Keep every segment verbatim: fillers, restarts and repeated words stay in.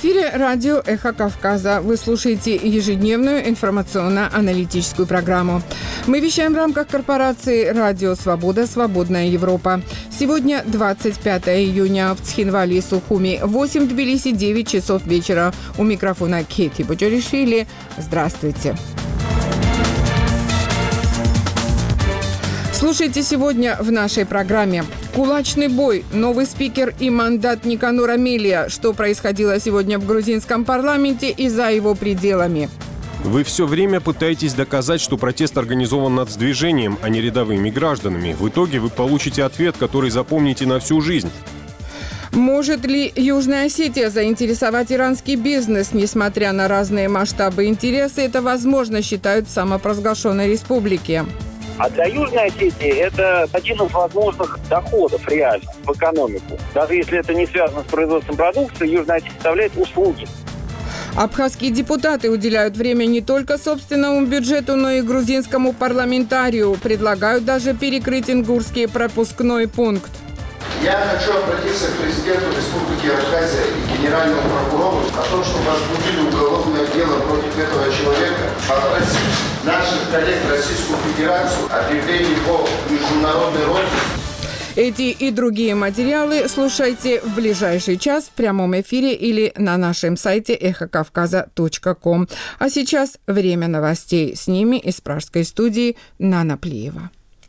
эфире радио «Эхо Кавказа». Вы слушаете ежедневную информационно-аналитическую программу. Мы вещаем в рамках корпорации «Радио Свобода. Свободная Европа». Сегодня двадцать пятое июня. В Цхинвале и Сухуми восемь, в Тбилиси девять часов вечера. У микрофона Кети Буджаришвили. Здравствуйте. Слушайте сегодня в нашей программе. Кулачный бой, новый спикер и мандат Никанора Мелия. Что происходило сегодня в грузинском парламенте и за его пределами. Вы все время пытаетесь доказать, что протест организован нацдвижением, а не рядовыми гражданами. В итоге вы получите ответ, который запомните на всю жизнь. Может ли Южная Осетия заинтересовать иранский бизнес? Несмотря на разные масштабы интереса, это возможно, считают в самопровозглашенной республике. А для Южной Осетии это один из возможных доходов реально в экономику. Даже если это не связано с производством продукции, Южная Осетия составляет услуги. Абхазские депутаты уделяют время не только собственному бюджету, но и грузинскому парламентарию. Предлагают даже перекрыть ингурский пропускной пункт. Я хочу обратиться к президенту Республики Абхазия и генеральному прокурору о том, что возбудили уголовное дело против этого человека, попросить наших коллег в Российскую Федерацию объявлений о международной розыске. Эти и другие материалы слушайте в ближайший час в прямом эфире или на нашем сайте эхо кавказа точка ком. А сейчас время новостей. С ними из пражской студии Нана Плиева.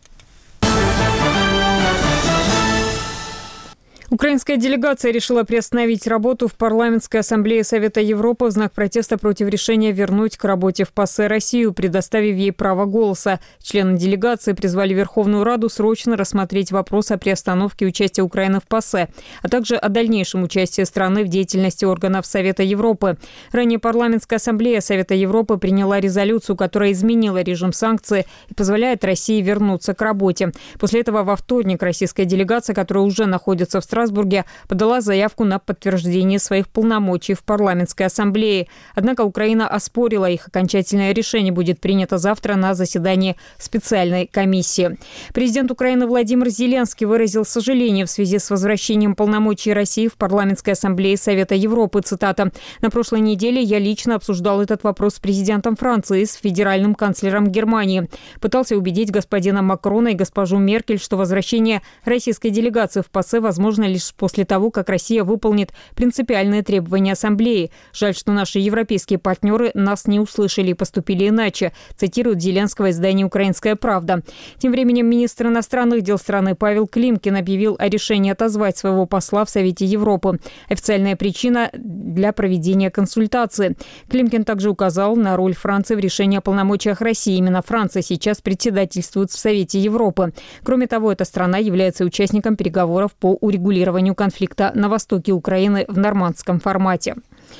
Украинская делегация решила приостановить работу в парламентской ассамблее Совета Европы в знак протеста против решения вернуть к работе в ПАСЕ Россию, предоставив ей право голоса. Члены делегации призвали Верховную Раду срочно рассмотреть вопрос о приостановке участия Украины в ПАСЕ, а также о дальнейшем участии страны в деятельности органов Совета Европы. Ранее парламентская ассамблея Совета Европы приняла резолюцию, которая изменила режим санкций и позволяет России вернуться к работе. После этого во вторник российская делегация, которая уже находится в Страсбурге, Страсбурге подала заявку на подтверждение своих полномочий в парламентской ассамблее. Однако Украина оспорила их. Окончательное решение будет принято завтра на заседании специальной комиссии. Президент Украины Владимир Зеленский выразил сожаление в связи с возвращением полномочий России в парламентской ассамблее Совета Европы. Цитата. «На прошлой неделе я лично обсуждал этот вопрос с президентом Франции и с федеральным канцлером Германии. Пытался убедить господина Макрона и госпожу Меркель, что возвращение российской делегации в ПАСЕ возможно лишь после того, как Россия выполнит принципиальные требования Ассамблеи. Жаль, что наши европейские партнеры нас не услышали и поступили иначе», цитирует Зеленского издание «Украинская правда». Тем временем министр иностранных дел страны Павел Климкин объявил о решении отозвать своего посла в Совете Европы. Официальная причина для проведения консультации. Климкин также указал на роль Франции в решении о полномочиях России. Именно Франция сейчас председательствует в Совете Европы. Кроме того, эта страна является участником переговоров по урегулированию конфликта на востоке Украины в нормандском формате.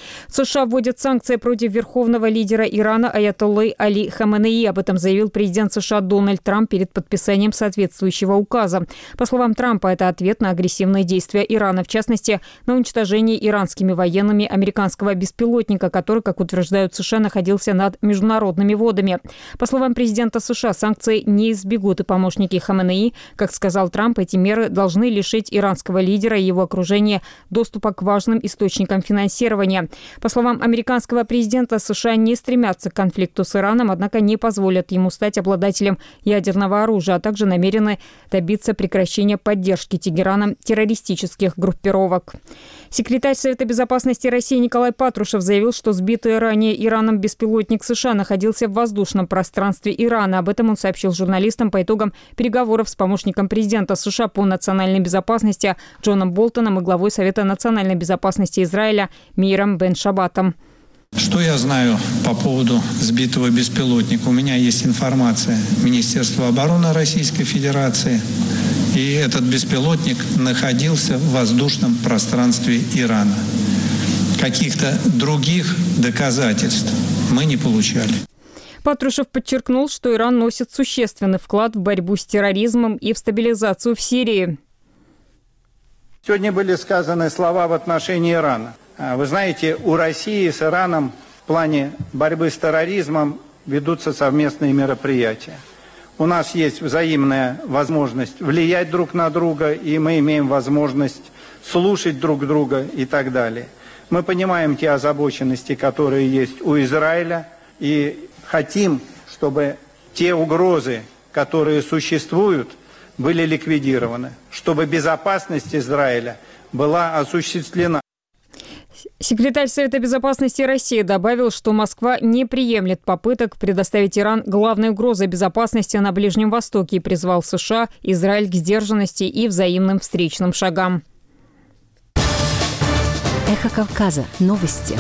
США вводят санкции против верховного лидера Ирана аятоллы Али Хаменеи. Об этом заявил президент США Дональд Трамп перед подписанием соответствующего указа. По словам Трампа, это ответ на агрессивные действия Ирана, в частности, на уничтожение иранскими военными американского беспилотника, который, как утверждают США, находился над международными водами. По словам президента США, санкции не избегут, и помощники Хаменеи, как сказал Трамп, эти меры должны лишить иранского лидера и его окружения доступа к важным источникам финансирования. По словам американского президента, США не стремятся к конфликту с Ираном, однако не позволят ему стать обладателем ядерного оружия, а также намерены добиться прекращения поддержки Тегераном террористических группировок. Секретарь Совета безопасности России Николай Патрушев заявил, что сбитый ранее Ираном беспилотник США находился в воздушном пространстве Ирана. Об этом он сообщил журналистам по итогам переговоров с помощником президента США по национальной безопасности Джоном Болтоном и главой Совета национальной безопасности Израиля Миром Бен Шабатом. Что я знаю по поводу сбитого беспилотника? У меня есть информация Министерства обороны Российской Федерации. И этот беспилотник находился в воздушном пространстве Ирана. Каких-то других доказательств мы не получали. Патрушев подчеркнул, что Иран носит существенный вклад в борьбу с терроризмом и в стабилизацию в Сирии. Сегодня были сказаны слова в отношении Ирана. Вы знаете, у России с Ираном в плане борьбы с терроризмом ведутся совместные мероприятия. У нас есть взаимная возможность влиять друг на друга, и мы имеем возможность слушать друг друга и так далее. Мы понимаем те озабоченности, которые есть у Израиля, и хотим, чтобы те угрозы, которые существуют, были ликвидированы, чтобы безопасность Израиля была осуществлена. Секретарь Совета безопасности России добавил, что Москва не приемлет попыток предоставить Иран главной угрозой безопасности на Ближнем Востоке и призвал США, Израиль к сдержанности и взаимным встречным шагам. Эхо Кавказа. Новости.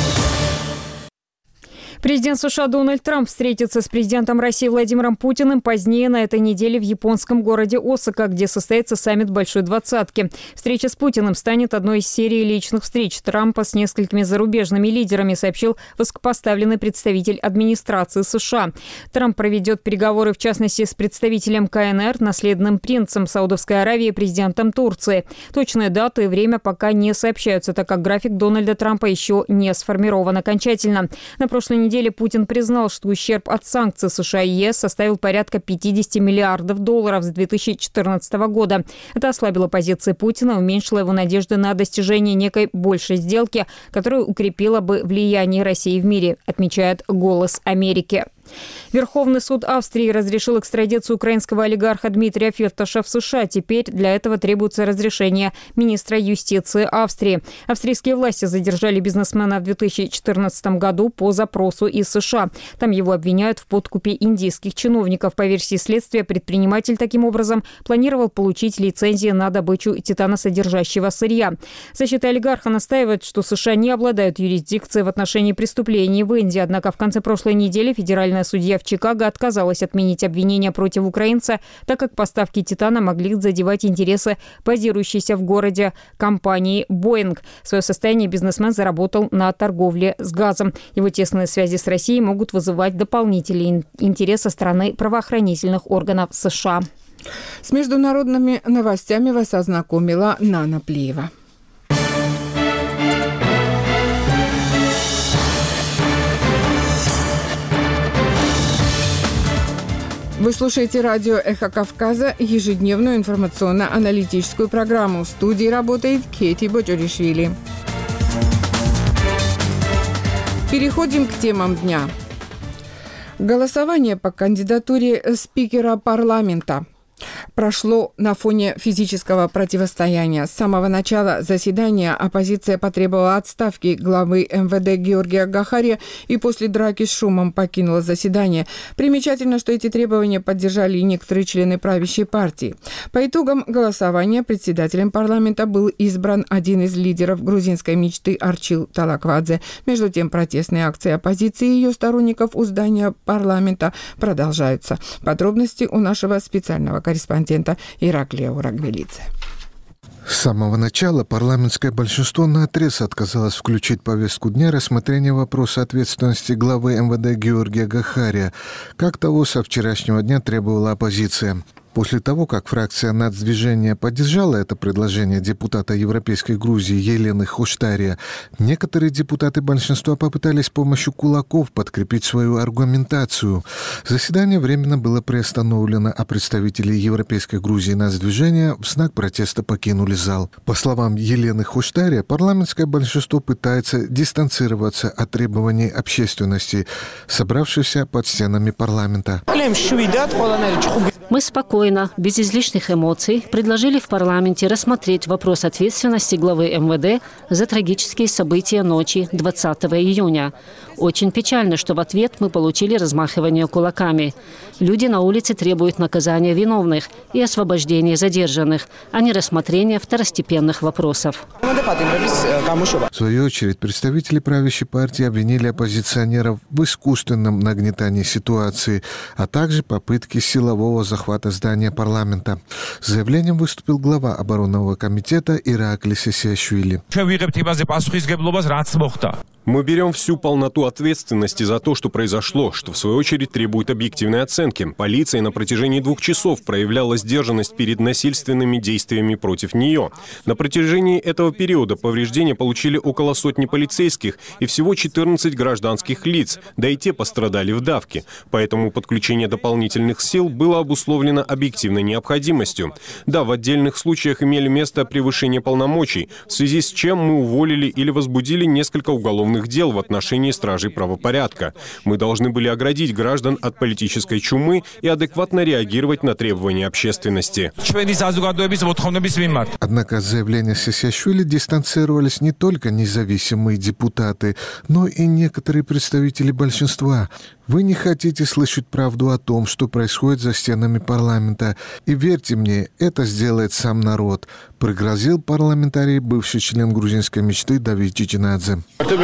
Президент США Дональд Трамп встретится с президентом России Владимиром Путиным позднее на этой неделе в японском городе Осака, где состоится саммит Большой Двадцатки. Встреча с Путиным станет одной из серии личных встреч Трампа с несколькими зарубежными лидерами, сообщил высокопоставленный представитель администрации США. Трамп проведет переговоры, в частности, с представителем КНР, наследным принцем Саудовской Аравии и президентом Турции. Точные даты и время пока не сообщаются, так как график Дональда Трампа еще не сформирован окончательно. На прошлой неделе неделе Путин признал, что ущерб от санкций США и ЕС составил порядка пятьдесят миллиардов долларов с две тысячи четырнадцатого года. Это ослабило позиции Путина, уменьшило его надежды на достижение некой большей сделки, которая укрепила бы влияние России в мире, отмечает «Голос Америки». Верховный суд Австрии разрешил экстрадицию украинского олигарха Дмитрия Фирташа в США. Теперь для этого требуется разрешение министра юстиции Австрии. Австрийские власти задержали бизнесмена в две тысячи четырнадцатом году по запросу из США. Там его обвиняют в подкупе индийских чиновников. По версии следствия, предприниматель таким образом планировал получить лицензии на добычу титаносодержащего сырья. Защита олигарха настаивает, что США не обладают юрисдикцией в отношении преступлений в Индии. Однако в конце прошлой недели федеральная судья в Чикаго отказалась отменить обвинения против украинца, так как поставки титана могли задевать интересы базирующейся в городе компании «Боинг». Свое состояние бизнесмен заработал на торговле с газом. Его тесные связи с Россией могут вызывать дополнительный интерес со стороны правоохранительных органов США. С международными новостями вас ознакомила Нана Плиева. Вы слушаете радио «Эхо Кавказа», ежедневную информационно-аналитическую программу. В студии работает Кети Боджоришвили. Переходим к темам дня. Голосование по кандидатуре спикера парламента прошло на фоне физического противостояния. С самого начала заседания оппозиция потребовала отставки главы эм вэ дэ Георгия Гахария и после драки с шумом покинула заседание. Примечательно, что эти требования поддержали и некоторые члены правящей партии. По итогам голосования председателем парламента был избран один из лидеров грузинской мечты Арчил Талаквадзе. Между тем, протестные акции оппозиции и ее сторонников у здания парламента продолжаются. Подробности у нашего специального корреспондента Ираклия Урагвелидзе. С самого начала парламентское большинство наотрез отказалось включить в повестку дня рассмотрение вопроса ответственности главы эм вэ дэ Георгия Гахария, как того со вчерашнего дня требовала оппозиция. После того, как фракция нацдвижения поддержала это предложение депутата Европейской Грузии Елены Хоштария, некоторые депутаты большинства попытались с помощью кулаков подкрепить свою аргументацию. Заседание временно было приостановлено, а представители Европейской Грузии нацдвижения в знак протеста покинули зал. По словам Елены Хоштария, парламентское большинство пытается дистанцироваться от требований общественности, собравшейся под стенами парламента. Мы спокойно, без излишних эмоций, предложили в парламенте рассмотреть вопрос ответственности главы эм вэ дэ за трагические события ночи двадцатого июня. Очень печально, что в ответ мы получили размахивание кулаками. Люди на улице требуют наказания виновных и освобождения задержанных, а не рассмотрения второстепенных вопросов. В свою очередь, представители правящей партии обвинили оппозиционеров в искусственном нагнетании ситуации, а также попытке силового захвата здания парламента. С заявлением выступил глава оборонного комитета Ираклис Исиашвили. Мы берем всю полноту ответственности за то, что произошло, что в свою очередь требует объективной оценки. Полиция на протяжении двух часов проявляла сдержанность перед насильственными действиями против нее. На протяжении этого периода повреждения получили около сотни полицейских и всего четырнадцать гражданских лиц, да и те пострадали в давке. Поэтому подключение дополнительных сил было обусловлено объективной необходимостью. Да, в отдельных случаях имели место превышение полномочий, в связи с чем мы уволили или возбудили несколько уголовных дел в отношении стражей правопорядка. Мы должны были оградить граждан от политической чумы и адекватно реагировать на требования общественности. Однако от заявления Саакашвили дистанцировались не только независимые депутаты, но и некоторые представители большинства. Вы не хотите слышать правду о том, что происходит за стенами парламента. И верьте мне, это сделает сам народ, пригрозил парламентарий, бывший член грузинской мечты Давид Чичинадзе.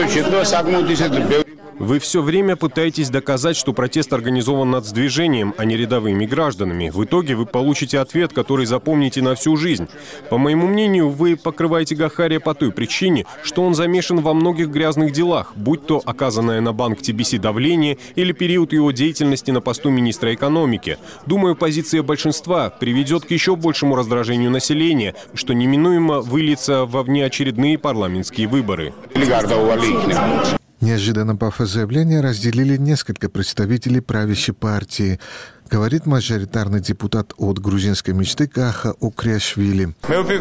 Вы все время пытаетесь доказать, что протест организован нацдвижением, а не рядовыми гражданами. В итоге вы получите ответ, который запомните на всю жизнь. По моему мнению, вы покрываете Гахария по той причине, что он замешан во многих грязных делах, будь то оказанное на банк Ти Би Си давление или период его деятельности на посту министра экономики. Думаю, позиция большинства приведет к еще большему раздражению населения, что неминуемо выльется во внеочередные парламентские выборы. Неожиданно пафос заявления разделили несколько представителей правящей партии, говорит мажоритарный депутат от грузинской мечты Каха Укриашвили.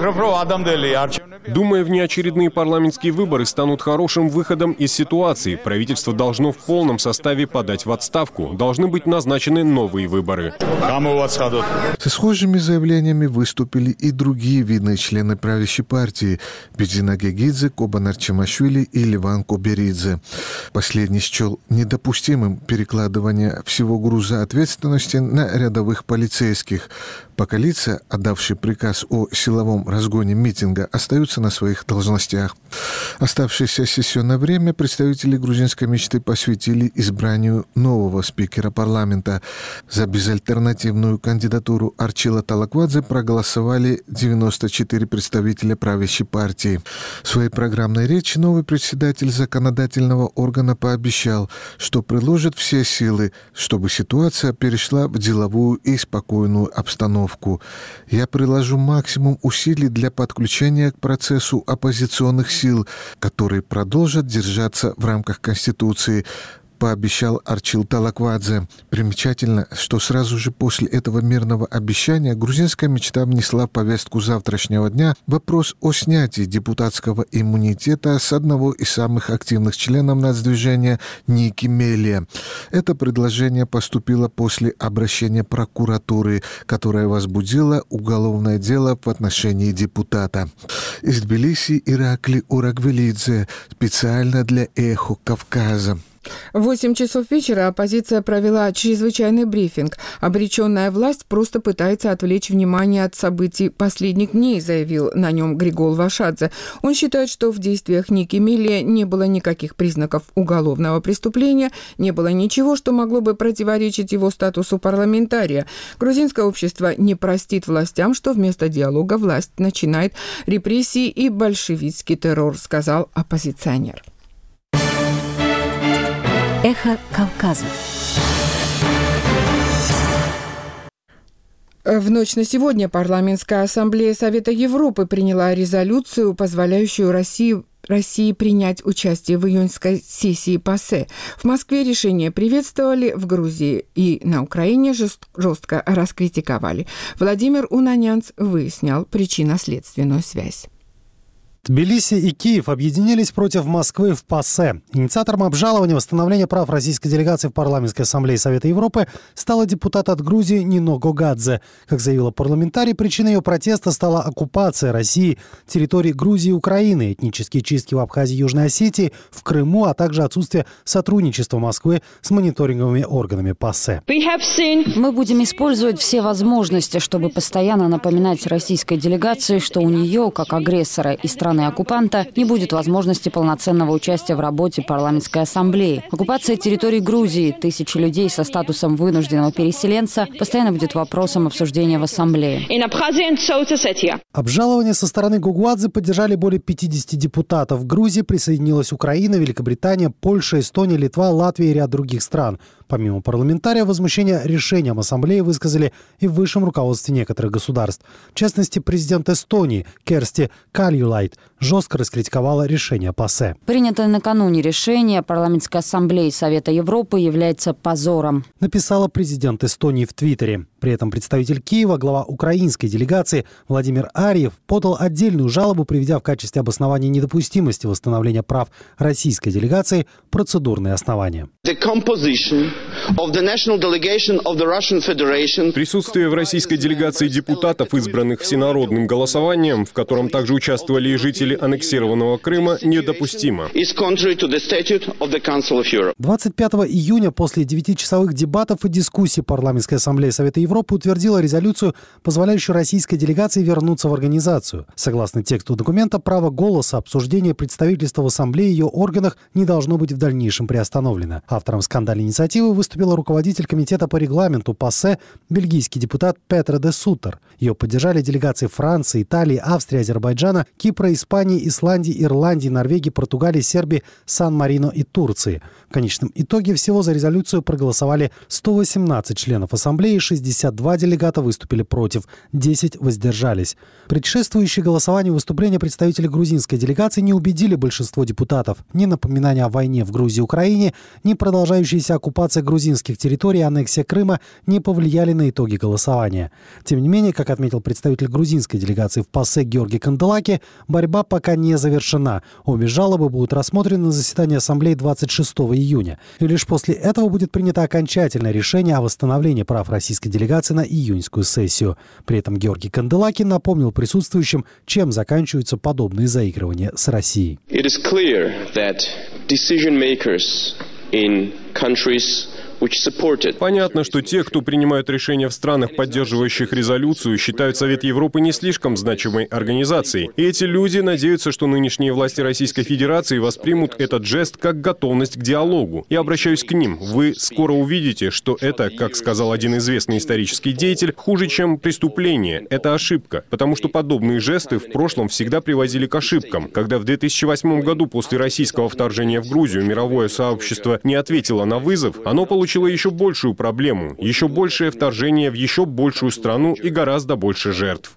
Думаю, внеочередные парламентские выборы станут хорошим выходом из ситуации. Правительство должно в полном составе подать в отставку. Должны быть назначены новые выборы. Со схожими заявлениями выступили и другие видные члены правящей партии – Бедзина Гегидзе, Кобанар Чимашвили и Ливан Коберидзе. Последний счел недопустимым перекладывание всего груза ответственности на рядовых полицейских, пока лица, отдавшие приказ о силовом разгоне митинга, остаются на своих должностях. Оставшееся сессионное время представители грузинской мечты посвятили избранию нового спикера парламента. За безальтернативную кандидатуру Арчила Талаквадзе проголосовали девяносто четыре представителя правящей партии. В своей программной речи новый председатель законодательного органа пообещал, что приложит все силы, чтобы ситуация перешла в деловую и спокойную обстановку. Я приложу максимум усилий для подключения к процессу оппозиционных сил, которые продолжат держаться в рамках Конституции, пообещал Арчил Талаквадзе. Примечательно, что сразу же после этого мирного обещания грузинская мечта внесла в повестку завтрашнего дня вопрос о снятии депутатского иммунитета с одного из самых активных членов нацдвижения Ники Мелия. Это предложение поступило после обращения прокуратуры, которая возбудила уголовное дело в отношении депутата. Из Тбилиси Иракли Урагвелидзе специально для «Эхо Кавказа». В восемь часов вечера оппозиция провела чрезвычайный брифинг. Обреченная власть просто пытается отвлечь внимание от событий последних дней, заявил на нем Григол Вашадзе. Он считает, что в действиях Ники Мелия не было никаких признаков уголовного преступления, не было ничего, что могло бы противоречить его статусу парламентария. Грузинское общество не простит властям, что вместо диалога власть начинает репрессии и большевистский террор, сказал оппозиционер. Эхо Кавказа. В ночь на сегодня парламентская ассамблея Совета Европы приняла резолюцию, позволяющую России России принять участие в июньской сессии ПАСЕ. В Москве решение приветствовали, в Грузии и на Украине жестко раскритиковали. Владимир Унанянц выяснял причинно-следственную связь. Тбилиси и Киев объединились против Москвы в ПАСЕ. Инициатором обжалования восстановления прав российской делегации в парламентской ассамблее Совета Европы стала депутат от Грузии Нино Гогадзе. Как заявила парламентарий, причиной ее протеста стала оккупация России территории Грузии и Украины, этнические чистки в Абхазии и Южной Осетии, в Крыму, а также отсутствие сотрудничества Москвы с мониторинговыми органами ПАСЕ. Мы будем использовать все возможности, чтобы постоянно напоминать российской делегации, что у нее, как агрессора и страны страны-оккупанта не будет возможности полноценного участия в работе парламентской ассамблеи. Оккупация территории Грузии, тысячи людей со статусом вынужденного переселенца постоянно будет вопросом обсуждения в ассамблее. Обжалование со стороны Гугуадзе поддержали более пятидесяти депутатов. В Грузии присоединилась Украина, Великобритания, Польша, Эстония, Литва, Латвия и ряд других стран. Помимо парламентариев, возмущение решением ассамблеи высказали и в высшем руководстве некоторых государств. В частности, президент Эстонии Керсти Кальюлайд жестко раскритиковала решение ПАСЕ. Принятое накануне решение парламентской ассамблеи Совета Европы является позором, написала президент Эстонии в Твиттере. При этом представитель Киева, глава украинской делегации Владимир Арьев, подал отдельную жалобу, приведя в качестве обоснования недопустимости восстановления прав российской делегации процедурные основания. Присутствие в российской делегации депутатов, избранных всенародным голосованием, в котором также участвовали и жители аннексированного Крыма, недопустимо. двадцать пятого июня после девятичасовых дебатов и дискуссий парламентской ассамблеи Совета Европы утвердила резолюцию, позволяющую российской делегации вернуться в организацию. Согласно тексту документа, право голоса, обсуждения представительства в ассамблее и ее органах не должно быть в дальнейшем приостановлено. Автором скандальной инициативы выступила руководитель комитета по регламенту ПАСЕ, бельгийский депутат Петра де Сутер. Ее поддержали делегации Франции, Италии, Австрии, Азербайджана, Кипра, Испании, Исландии, Ирландии, Норвегии, Португалии, Сербии, Сан-Марино и Турции. В конечном итоге всего за резолюцию проголосовали сто восемнадцать членов ассамблеи, шестьдесят два делегата выступили против, десять воздержались. Предшествующие голосованию выступления представителей грузинской делегации не убедили большинство депутатов. Ни напоминания о войне в Грузии и Украине, ни продолжающаяся оккупация грузинских территорий и аннексия Крыма не повлияли на итоги голосования. Тем не менее, как отметил представитель грузинской делегации в ПАСЕ Георгий Канделаки, борьба пока не завершена. Обе жалобы будут рассмотрены на заседании ассамблеи двадцать шестого июня. И лишь после этого будет принято окончательное решение о восстановлении прав российской делегации на июньскую сессию. При этом Георгий Канделаки напомнил присутствующим, чем заканчиваются подобные заигрывания с Россией. Понятно, что те, кто принимают решения в странах, поддерживающих резолюцию, считают Совет Европы не слишком значимой организацией. И эти люди надеются, что нынешние власти Российской Федерации воспримут этот жест как готовность к диалогу. Я обращаюсь к ним. Вы скоро увидите, что это, как сказал один известный исторический деятель, хуже, чем преступление. Это ошибка. Потому что подобные жесты в прошлом всегда приводили к ошибкам. Когда в две тысячи восьмом году после российского вторжения в Грузию мировое сообщество не ответило на вызов, оно получило еще большую проблему, еще большее вторжение в еще большую страну и гораздо больше жертв.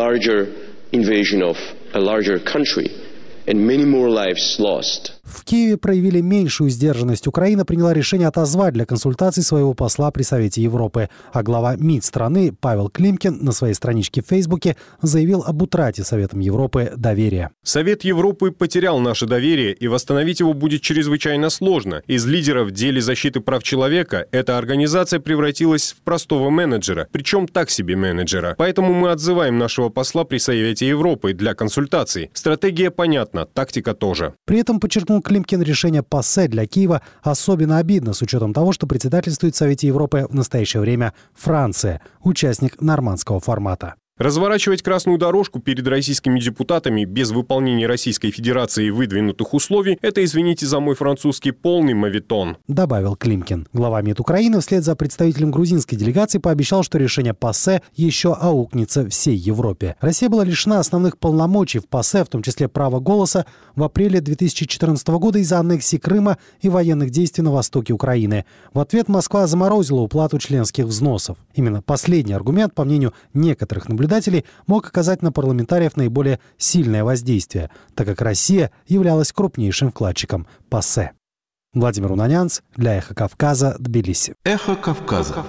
В Киеве проявили меньшую сдержанность. Украина приняла решение отозвать для консультаций своего посла при Совете Европы. А глава МИД страны Павел Климкин на своей страничке в Фейсбуке заявил об утрате Советом Европы доверия. Совет Европы потерял наше доверие, и восстановить его будет чрезвычайно сложно. Из лидера в деле защиты прав человека эта организация превратилась в простого менеджера, причем так себе менеджера. Поэтому мы отзываем нашего посла при Совете Европы для консультаций. Стратегия понятна, тактика тоже. При этом подчеркнул Климкин, решение ПАСЕ для Киева особенно обидно с учетом того, что председательствует в Совете Европы в настоящее время Франция, участник нормандского формата. Разворачивать красную дорожку перед российскими депутатами без выполнения Российской Федерации выдвинутых условий – это, извините за мой французский, полный моветон, добавил Климкин. Глава МИД Украины вслед за представителем грузинской делегации пообещал, что решение ПАСЕ еще аукнется всей Европе. Россия была лишена основных полномочий в ПАСЕ, в том числе права голоса, в апреле две тысячи четырнадцатого года из-за аннексии Крыма и военных действий на востоке Украины. В ответ Москва заморозила уплату членских взносов. Именно последний аргумент, по мнению некоторых наблюдателей, мог оказать на парламентариев наиболее сильное воздействие, так как Россия являлась крупнейшим вкладчиком ПАСЕ. Владимир Унанянц для «Эхо Кавказа», Тбилиси. «Эхо Кавказа».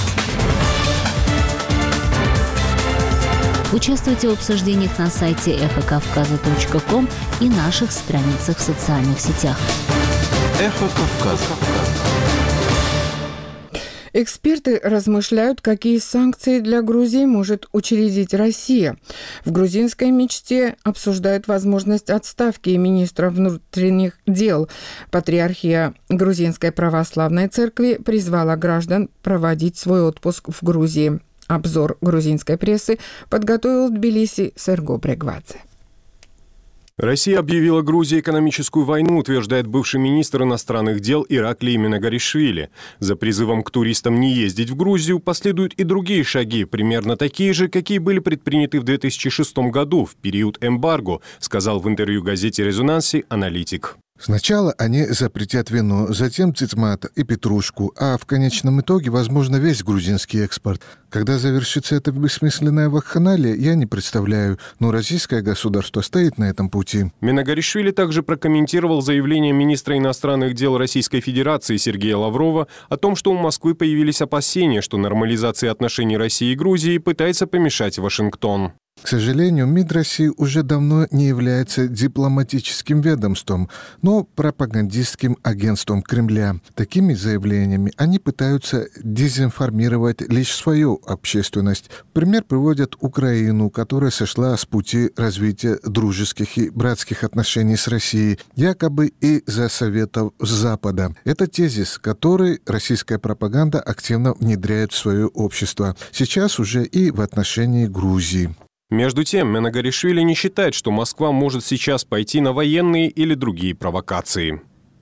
Участвуйте в обсуждениях на сайте эхо кавказа точка ком и наших страницах в социальных сетях. «Эхо Кавказа». Эксперты размышляют, какие санкции для Грузии может учредить Россия. В грузинской мечте обсуждают возможность отставки министра внутренних дел. Патриархия Грузинской православной церкви призвала граждан проводить свой отпуск в Грузии. Обзор грузинской прессы подготовил в Тбилиси Серго Брегвадзе. Россия объявила Грузии экономическую войну, утверждает бывший министр иностранных дел Ираклий Минагаришвили. За призывом к туристам не ездить в Грузию последуют и другие шаги, примерно такие же, какие были предприняты в две тысячи шестом году, в период эмбарго, сказал в интервью газете «Резонанси» аналитик. Сначала они запретят вино, затем цитмат и петрушку, а в конечном итоге, возможно, весь грузинский экспорт. Когда завершится эта бессмысленная вакханалия, я не представляю, но российское государство стоит на этом пути. Минагаришвили также прокомментировал заявление министра иностранных дел Российской Федерации Сергея Лаврова о том, что у Москвы появились опасения, что нормализации отношений России и Грузии пытается помешать Вашингтон. К сожалению, МИД России уже давно не является дипломатическим ведомством, но пропагандистским агентством Кремля. Такими заявлениями они пытаются дезинформировать лишь свою общественность. В пример приводят Украину, которая сошла с пути развития дружеских и братских отношений с Россией, якобы из-за советов Запада. Это тезис, который российская пропаганда активно внедряет в свое общество. Сейчас уже и в отношении Грузии. Между тем, Минагаришвили не считает, что Москва может сейчас пойти на военные или другие провокации.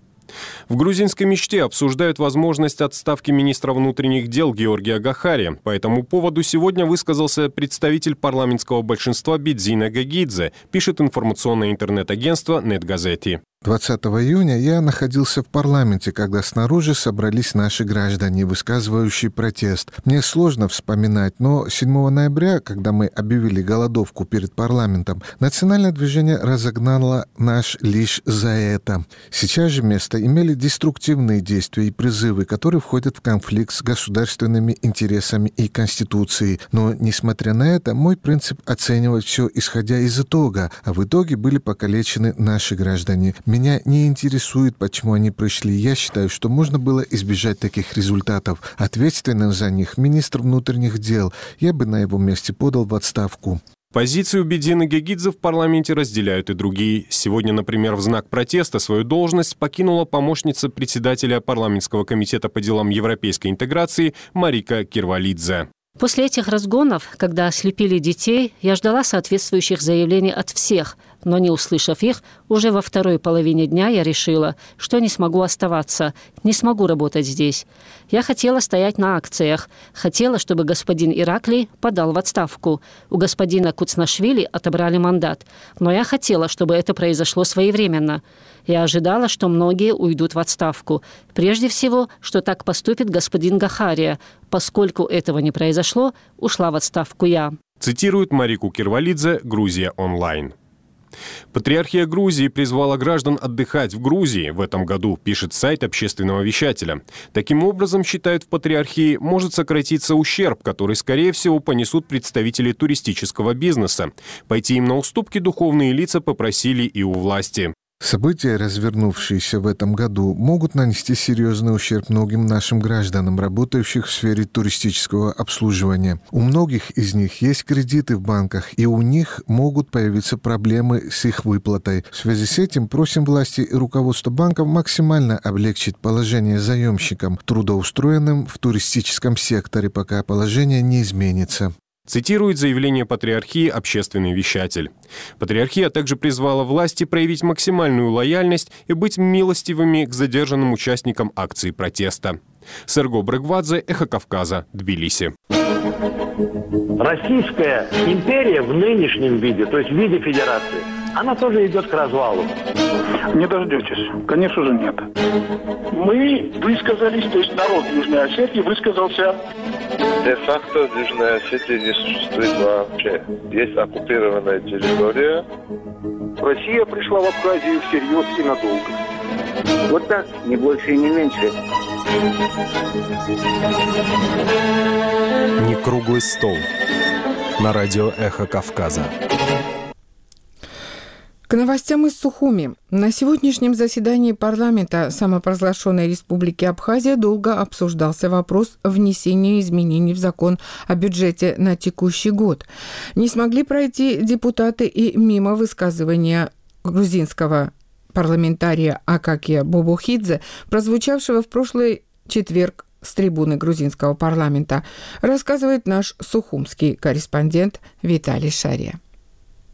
В грузинской мечте обсуждают возможность отставки министра внутренних дел Георгия Гахария. По этому поводу сегодня высказался представитель парламентского большинства Бидзина Гагидзе, пишет информационное интернет-агентство «Нетгазети». двадцатого июня я находился в парламенте, когда снаружи собрались наши граждане, высказывающие протест. Мне сложно вспоминать, но седьмого ноября, когда мы объявили голодовку перед парламентом, национальное движение разогнало наш лишь за это. Сейчас же место имели деструктивные действия и призывы, которые входят в конфликт с государственными интересами и Конституцией. Но, несмотря на это, мой принцип оценивать все исходя из итога, а в итоге были покалечены наши граждане. Меня не интересует, почему они пришли. Я считаю, что можно было избежать таких результатов. Ответственным за них министр внутренних дел. Я бы на его месте подал в отставку. Позицию Бидзины Гагидзе в парламенте разделяют и другие. Сегодня, например, в знак протеста свою должность покинула помощница председателя парламентского комитета по делам европейской интеграции Марика Кирвалидзе. После этих разгонов, когда ослепили детей, я ждала соответствующих заявлений от всех, но не услышав их, уже во второй половине дня я решила, что не смогу оставаться, не смогу работать здесь. Я хотела стоять на акциях, хотела, чтобы господин Ираклий подал в отставку. У господина Куцнашвили отобрали мандат, но я хотела, чтобы это произошло своевременно. Я ожидала, что многие уйдут в отставку. Прежде всего, что так поступит господин Гахария. Поскольку этого не произошло, ушла в отставку я. Цитирует Марику Кирвалидзе, Грузия онлайн. Патриархия Грузии призвала граждан отдыхать в Грузии в этом году, пишет сайт общественного вещателя. Таким образом, считают в патриархии, может сократиться ущерб, который, скорее всего, понесут представители туристического бизнеса. Пойти им на уступки духовные лица попросили и у власти. События, развернувшиеся в этом году, могут нанести серьезный ущерб многим нашим гражданам, работающих в сфере туристического обслуживания. У многих из них есть кредиты в банках, и у них могут появиться проблемы с их выплатой. В связи с этим просим власти и руководство банков максимально облегчить положение заемщикам, трудоустроенным в туристическом секторе, пока положение не изменится. Цитирует заявление патриархии общественный вещатель. Патриархия также призвала власти проявить максимальную лояльность и быть милостивыми к задержанным участникам акции протеста. Серго Брэгвадзе, Эхо Кавказа, Тбилиси. Российская империя в нынешнем виде, то есть в виде федерации, она тоже идет к развалу. Не дождетесь. Конечно же, нет. Мы высказались, то есть народ Южной Осетии высказался. Де-факто Южная Осетия не существует вообще. Есть оккупированная территория. Россия пришла в Абхазию всерьез и надолго. Вот так, не больше и не меньше. Не круглый стол. На радио «Эхо Кавказа». К новостям из Сухуми. На сегодняшнем заседании парламента самопровозглашенной Республики Абхазия долго обсуждался вопрос внесения изменений в закон о бюджете на текущий год. Не смогли пройти депутаты и мимо высказывания грузинского парламентария Акакия Бобохидзе, прозвучавшего в прошлый четверг с трибуны грузинского парламента, рассказывает наш сухумский корреспондент Виталий Шария.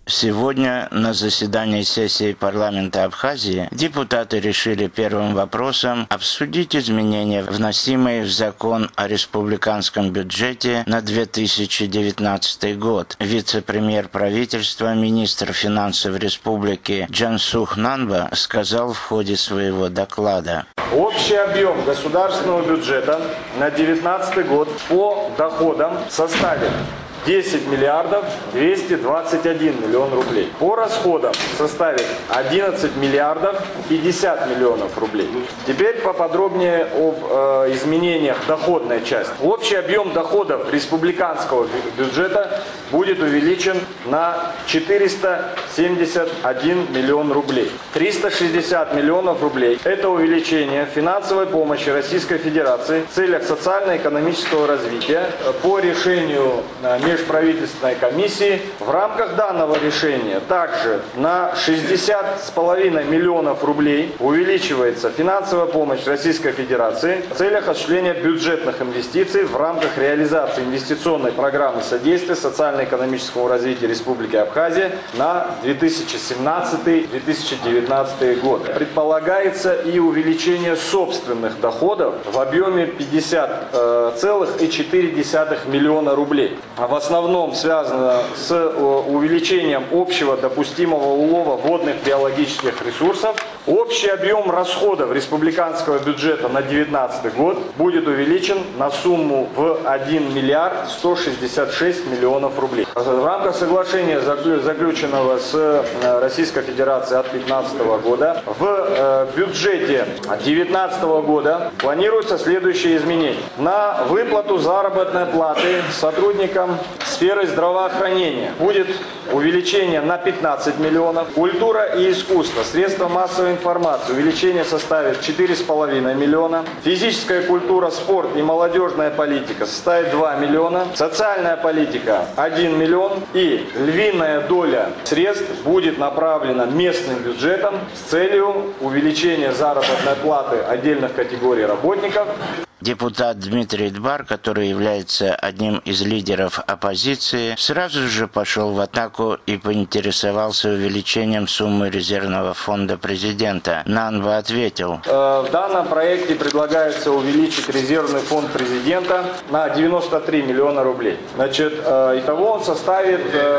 Сегодня на заседании сессии парламента Абхазии депутаты решили первым вопросом обсудить изменения, вносимые в закон о республиканском бюджете на две тысячи девятнадцатый год. Вице-премьер правительства, министр финансов республики Джансух Нанба сказал в ходе своего доклада. Общий объем государственного бюджета на две тысячи девятнадцатый год по доходам составит десять миллиардов двести двадцать один миллион рублей. По расходам составит одиннадцать миллиардов пятьдесят миллионов рублей. Теперь поподробнее об э, изменениях доходной части. Общий объем доходов республиканского бюджета будет увеличен на четыреста семьдесят один миллион рублей. триста шестьдесят миллионов рублей – это увеличение финансовой помощи Российской Федерации в целях социально-экономического развития по решению межправительственной комиссии. В рамках данного решения также на шестьдесят с половиной миллионов рублей увеличивается финансовая помощь Российской Федерации в целях осуществления бюджетных инвестиций в рамках реализации инвестиционной программы содействия социально-экономическому развитию Республики Абхазия на две тысячи семнадцатый — две тысячи девятнадцатый годы. Предполагается и увеличение собственных доходов в объеме пятьдесят целых четыре десятых миллиона рублей. В основном связано с увеличением общего допустимого улова водных биологических ресурсов. Общий объем расходов республиканского бюджета на две тысячи девятнадцатый год будет увеличен на сумму в один миллиард сто шестьдесят шесть миллионов рублей. В рамках соглашения, заключенного с Российской Федерацией от две тысячи пятнадцатого года, в бюджете две тысячи девятнадцатого года планируются следующие изменения. На выплату заработной платы сотрудникам сферы здравоохранения будет увеличение на пятнадцать миллионов. Культура и искусство, средства массовой информации, увеличение составит четыре с половиной миллиона. Физическая культура, спорт и молодежная политика составит два миллиона. Социальная политика один миллион. И львиная доля средств будет направлена местным бюджетом с целью увеличения заработной платы отдельных категорий работников. Депутат Дмитрий Дбар, который является одним из лидеров оппозиции, сразу же пошел в атаку и поинтересовался увеличением суммы резервного фонда президента. Нанба ответил. В данном проекте предлагается увеличить резервный фонд президента на девяносто три миллиона рублей. Значит, итого он составит...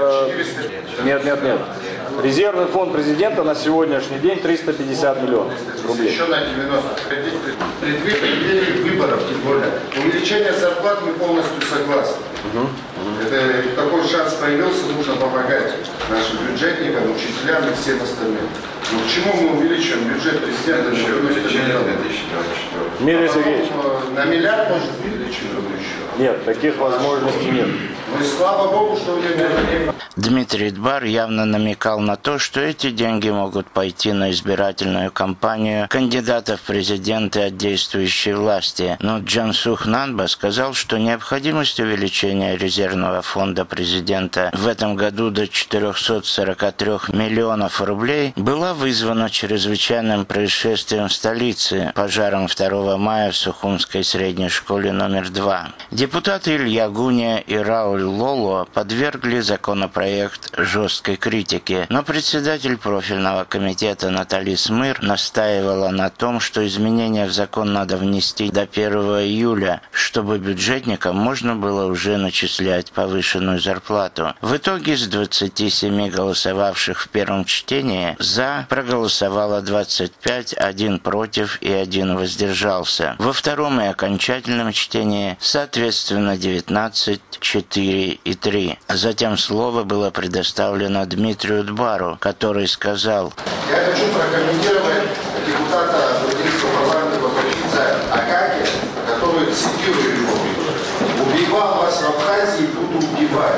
Нет, нет, нет. Резервный фонд президента на сегодняшний день триста пятьдесят миллионов рублей. Еще на девяносто. Преддверии выборов, тем более. Увеличение зарплат мы полностью согласны. Угу. Это, такой шанс появился, нужно помогать нашим бюджетникам, учителям и всем остальным. Но к чему мы увеличиваем бюджет президента на девяносто миллионов? Дмитрий Сергеевич. На миллиард может увеличить еще? Нет, таких возможностей нет. Ну и слава богу, что у него... Дмитрий Дбар явно намекал на то, что эти деньги могут пойти на избирательную кампанию кандидатов в президенты от действующей власти. Но Джансух Нанба сказал, что необходимость увеличения резервного фонда президента в этом году до четырехсот сорока трёх миллионов рублей была вызвана чрезвычайным происшествием в столице, пожаром второго мая в Сухумской средней школе номер два. Депутаты Илья Гуния и Рауль Лоло подвергли законопроект жесткой критике, но председатель профильного комитета Натали Смыр настаивала на том, что изменения в закон надо внести до первого июля, чтобы бюджетникам можно было уже начислять повышенную зарплату. В итоге из двадцати семи голосовавших в первом чтении «за» проголосовало двадцать пять, один против и один воздержался. Во втором и окончательном чтении соответственно девятнадцать, четыре и три. Затем слово было предоставлено Дмитрию Дбару, который сказал: Я хочу прокомментировать депутата Грузинского парламента Бабачидзе Акаки, который, цитирую его, убивал вас в Абхазии, буду убивать.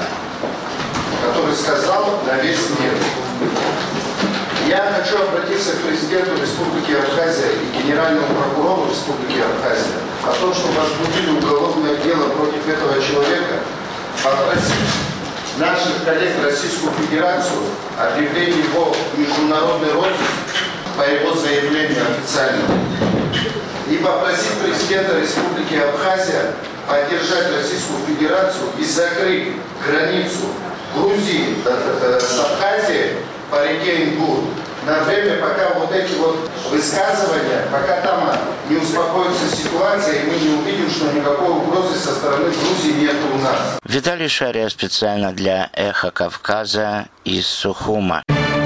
Который сказал на весь мир. Я хочу обратиться к президенту Республики Абхазия и генеральному прокурору Республики Абхазия о том, что возбудили уголовное дело против этого человека, попросить наших коллег в Российскую Федерацию объявление его в международный розыск по его заявлению официальному и попросить президента Республики Абхазия поддержать Российскую Федерацию и закрыть границу Грузии, с Абхазией по реке Ингур на время, пока вот эти вот высказывания, пока там не успокоится ситуация, и мы не увидим, что никакой угрозы со стороны Грузии нет у нас. Виталий Шария специально для «Эхо Кавказа» из Сухума.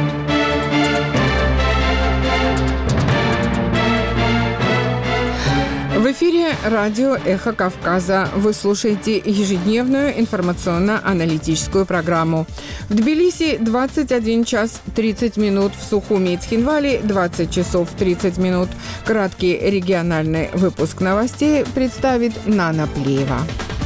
В эфире радио «Эхо Кавказа». Вы слушаете ежедневную информационно-аналитическую программу. В Тбилиси двадцать один час тридцать минут, в Сухуми и Цхинвали двадцать часов тридцать минут. Краткий региональный выпуск новостей представит Нана Плеева.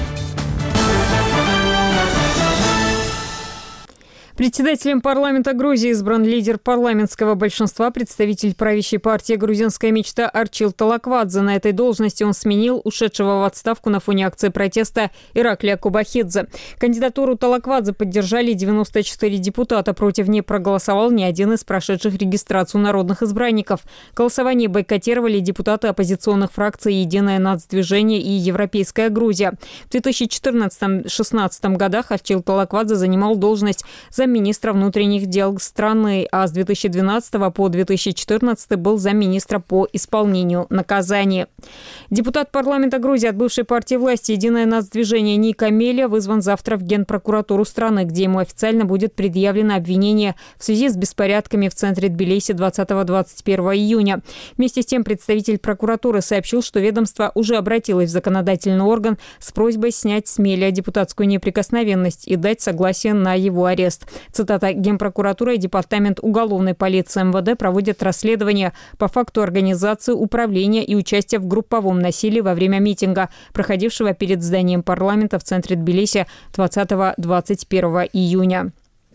Председателем парламента Грузии избран лидер парламентского большинства, представитель правящей партии «Грузинская мечта» Арчил Талаквадзе. На этой должности он сменил ушедшего в отставку на фоне акции протеста Ираклия Кубахидзе. Кандидатуру Талаквадзе поддержали девяносто четыре депутата. Против не проголосовал ни один из прошедших регистрацию народных избранников. Голосование бойкотировали депутаты оппозиционных фракций «Единое нацдвижение» и «Европейская Грузия». В две тысячи четырнадцатом — две тысячи шестнадцатом годах Арчил Талаквадзе занимал должность замминистра министра внутренних дел страны, а с две тысячи двенадцатого по две тысячи четырнадцатый был замминистра по исполнению наказания. Депутат парламента Грузии от бывшей партии власти «Единое нацдвижение» Ника Мелия вызван завтра в Генпрокуратуру страны, где ему официально будет предъявлено обвинение в связи с беспорядками в центре Тбилиси двадцатого — двадцать первого июня. Вместе с тем представитель прокуратуры сообщил, что ведомство уже обратилось в законодательный орган с просьбой снять с Мелия депутатскую неприкосновенность и дать согласие на его арест. Цитата: «Генпрокуратура и Департамент уголовной полиции эм вэ дэ проводят расследование по факту организации, управления и участия в групповом насилии во время митинга, проходившего перед зданием парламента в центре Тбилиси двадцатого — двадцать первого июня».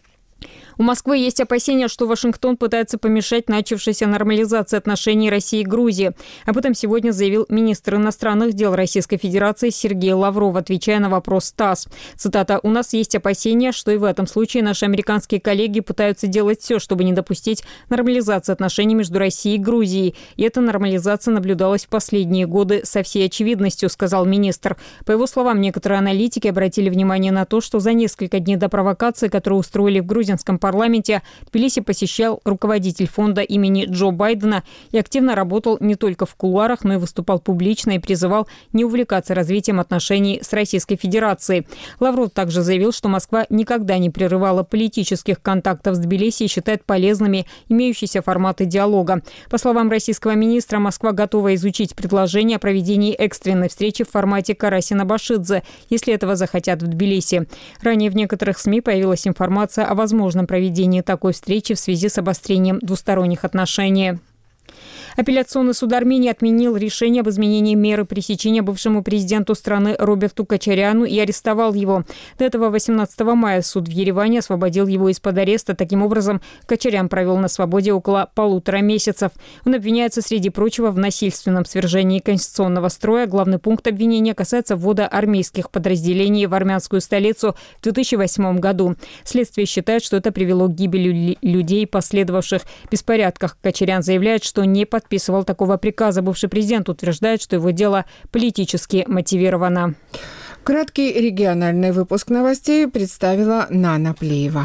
У Москвы есть опасения, что Вашингтон пытается помешать начавшейся нормализации отношений России и Грузии. Об этом сегодня заявил министр иностранных дел Российской Федерации Сергей Лавров, отвечая на вопрос ТАСС. Цитата: «У нас есть опасения, что и в этом случае наши американские коллеги пытаются делать все, чтобы не допустить нормализации отношений между Россией и Грузией. И эта нормализация наблюдалась в последние годы со всей очевидностью», — сказал министр. По его словам, некоторые аналитики обратили внимание на то, что за несколько дней до провокации, которую устроили в грузинском парламенте, Тбилиси посещал руководитель фонда имени Джо Байдена и активно работал не только в кулуарах, но и выступал публично и призывал не увлекаться развитием отношений с Российской Федерацией. Лавров также заявил, что Москва никогда не прерывала политических контактов с Тбилиси и считает полезными имеющиеся форматы диалога. По словам российского министра, Москва готова изучить предложение о проведении экстренной встречи в формате Карасина-Башидзе, если этого захотят в Тбилиси. Ранее в некоторых СМИ появилась информация о возможном проведении такой встречи в связи с обострением двусторонних отношений. Апелляционный суд Армении отменил решение об изменении меры пресечения бывшему президенту страны Роберту Кочаряну и арестовал его. До этого восемнадцатого мая суд в Ереване освободил его из-под ареста. Таким образом, Кочарян провел на свободе около полутора месяцев. Он обвиняется, среди прочего, в насильственном свержении конституционного строя. Главный пункт обвинения касается ввода армейских подразделений в армянскую столицу в две тысячи восьмом году. Следствие считает, что это привело к гибели людей, последовавших беспорядках. Кочарян заявляет, что не подписывал подписывал такого приказа. Бывший президент утверждает, что его дело политически мотивировано. Краткий региональный выпуск новостей представила Нана Плеева.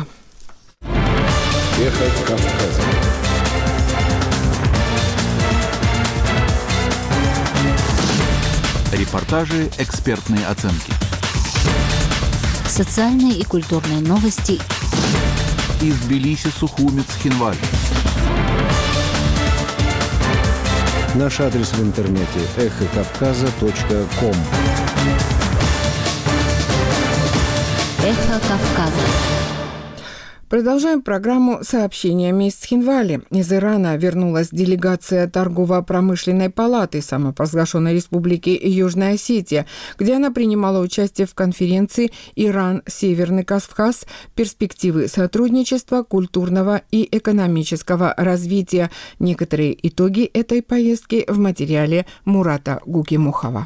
Эхо Кавказа. Репортажи, экспертные оценки. Социальные и культурные новости. Из Тбилиси, Сухуми, Цхинвали. Наш адрес в интернете – эхо кавказа точка ком. Эхо Кавказа. Продолжаем программу сообщениями из Цхинвали. Из Ирана вернулась делегация Торгово-промышленной палаты самопровозглашенной республики Южная Осетия, где она принимала участие в конференции «Иран-Северный Кавказ. Перспективы сотрудничества, культурного и экономического развития». Некоторые итоги этой поездки в материале Мурата Гукимухова.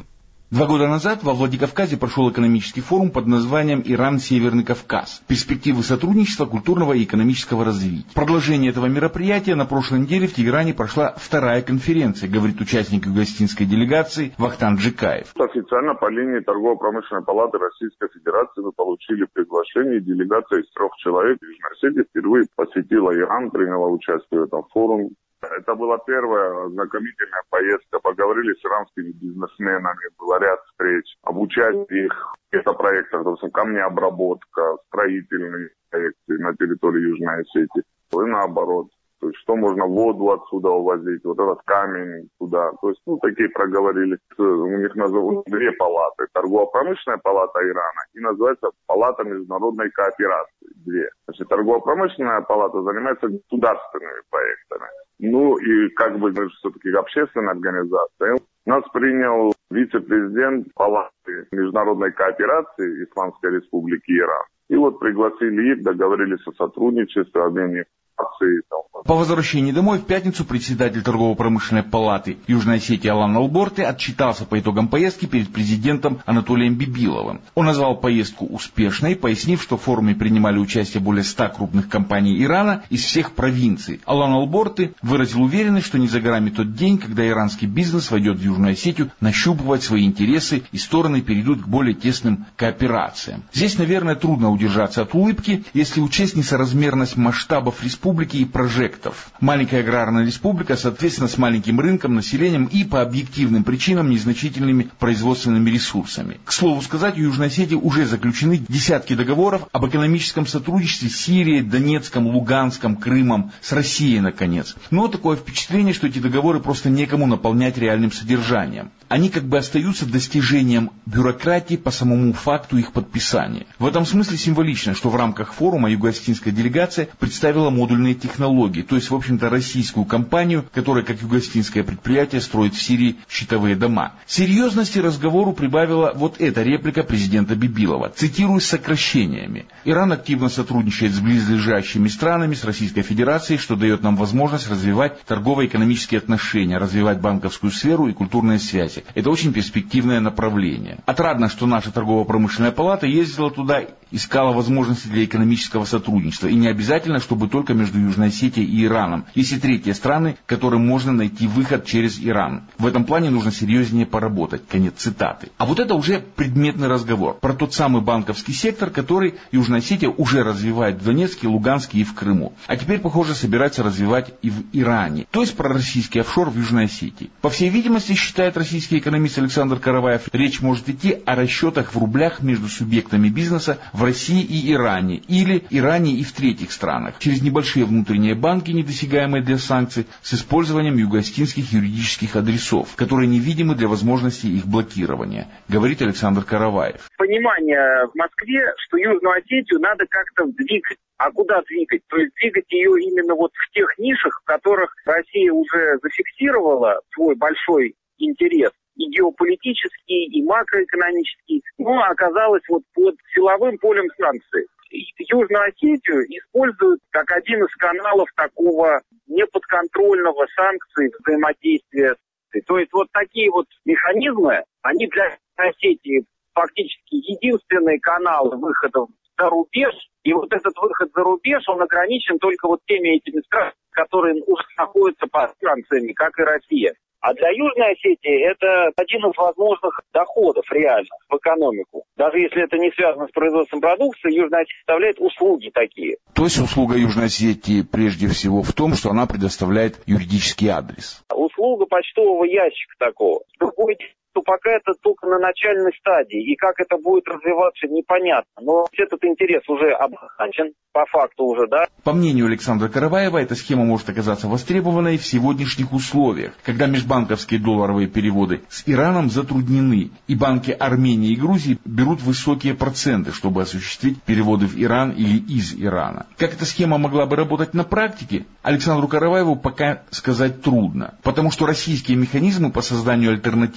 Два года назад во Владикавказе прошел экономический форум под названием «Иран-Северный Кавказ. Перспективы сотрудничества, культурного и экономического развития». В продолжение этого мероприятия на прошлой неделе в Тегеране прошла вторая конференция, говорит участник юго-осетинской делегации Вахтанг Джикаев. Официально по линии Торгово-промышленной палаты Российской Федерации мы получили приглашение, и делегация из трех человек Южной Осетии впервые посетила Иран, приняла участие в этом форуме. Это была первая знакомительная поездка. Поговорили с иранскими бизнесменами, был ряд встреч, обучать их в каких-то проектах, допустим, камнеобработка, строительные проекты на территории Южной Осетии. И наоборот. То есть, что можно воду отсюда увозить, вот этот камень туда. То есть, ну, такие проговорили. У них называют две палаты. Торгово-промышленная палата Ирана и называется палата международной кооперации. Две. Значит, торгово-промышленная палата занимается государственными проектами. Ну, и как бы мы все-таки общественная организация. Нас принял вице-президент палаты международной кооперации Исламской Республики Иран. И вот пригласили их, договорились о сотрудничестве, обмене информацией. По возвращении домой в пятницу председатель торгово-промышленной палаты Южной Осетии Алан Алборте отчитался по итогам поездки перед президентом Анатолием Бибиловым. Он назвал поездку успешной, пояснив, что в форуме принимали участие более ста крупных компаний Ирана из всех провинций. Алан Алборте выразил уверенность, что не за горами тот день, когда иранский бизнес войдет в Южную Осетию нащупывать свои интересы, и стороны перейдут к более тесным кооперациям. Здесь, наверное, трудно удержаться от улыбки, если учесть несоразмерность масштабов республики и прожектов. Маленькая аграрная республика, соответственно, с маленьким рынком, населением и по объективным причинам незначительными производственными ресурсами. К слову сказать, в Южной Осетии уже заключены десятки договоров об экономическом сотрудничестве с Сирией, Донецком, Луганском, Крымом, с Россией, наконец. Но такое впечатление, что эти договоры просто некому наполнять реальным содержанием. Они как бы остаются достижением бюрократии по самому факту их подписания. В этом смысле символично, что в рамках форума юго-осетинская делегация представила модульные технологии, то есть, в общем-то, российскую компанию, которая, как юго-осетинское предприятие, строит в Сирии щитовые дома. Серьезности разговору прибавила вот эта реплика президента Бибилова. Цитирую с сокращениями. «Иран активно сотрудничает с близлежащими странами, с Российской Федерацией, что дает нам возможность развивать торгово-экономические отношения, развивать банковскую сферу и культурные связи. Это очень перспективное направление. Отрадно, что наша торгово-промышленная палата ездила туда, искала возможности для экономического сотрудничества. И не обязательно, чтобы только между Южной Осетией и Ираном. Есть и третьи страны, которым можно найти выход через Иран. В этом плане нужно серьезнее поработать». Конец цитаты. А вот это уже предметный разговор про тот самый банковский сектор, который Южная Осетия уже развивает в Донецке, Луганске и в Крыму. А теперь, похоже, собирается развивать и в Иране. То есть про российский офшор в Южной Осетии. По всей видимости, считает российский экономист Александр Караваев, речь может идти о расчетах в рублях между субъектами бизнеса в России и Иране, или Иране и в третьих странах, через небольшие внутренние банки, недосягаемые для санкций, с использованием юго-осетинских юридических адресов, которые невидимы для возможности их блокирования, говорит Александр Караваев. Понимание в Москве, что Южную Осетию надо как-то двигать. А куда двигать? То есть двигать ее именно вот в тех нишах, в которых Россия уже зафиксировала свой большой интерес, и геополитический, и макроэкономический, но оказалась вот под силовым полем санкций. Южную Осетию используют как один из каналов такого неподконтрольного санкций взаимодействия. То есть вот такие вот механизмы, они для Осетии фактически единственные каналы выхода за рубеж. И вот этот выход за рубеж, он ограничен только вот теми этими странами, которые уже находятся под санкциями, как и Россия. А для Южной Осетии это один из возможных доходов реально в экономику. Даже если это не связано с производством продукции, Южная Осетия представляет услуги такие. То есть услуга Южной Осетии прежде всего в том, что она предоставляет юридический адрес. Услуга почтового ящика такого. Другой то пока это только на начальной стадии, и как это будет развиваться, непонятно. Но этот интерес уже обозначен, по факту уже, да. По мнению Александра Караваева, эта схема может оказаться востребованной в сегодняшних условиях, когда межбанковские долларовые переводы с Ираном затруднены, и банки Армении и Грузии берут высокие проценты, чтобы осуществить переводы в Иран или из Ирана. Как эта схема могла бы работать на практике, Александру Караваеву пока сказать трудно, потому что российские механизмы по созданию альтернативы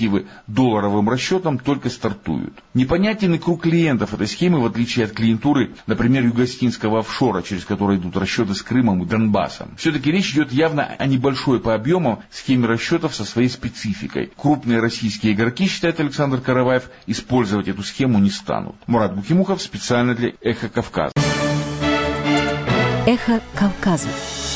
долларовым расчетам только стартуют. Непонятен и круг клиентов этой схемы, в отличие от клиентуры, например, югославянского офшора, через который идут расчеты с Крымом и Донбассом. Все-таки речь идет явно о небольшой по объемам схеме расчетов со своей спецификой. Крупные российские игроки, считает Александр Караваев, использовать эту схему не станут. Мурат Букимухов специально для «Эхо Кавказа». «Эхо Кавказа».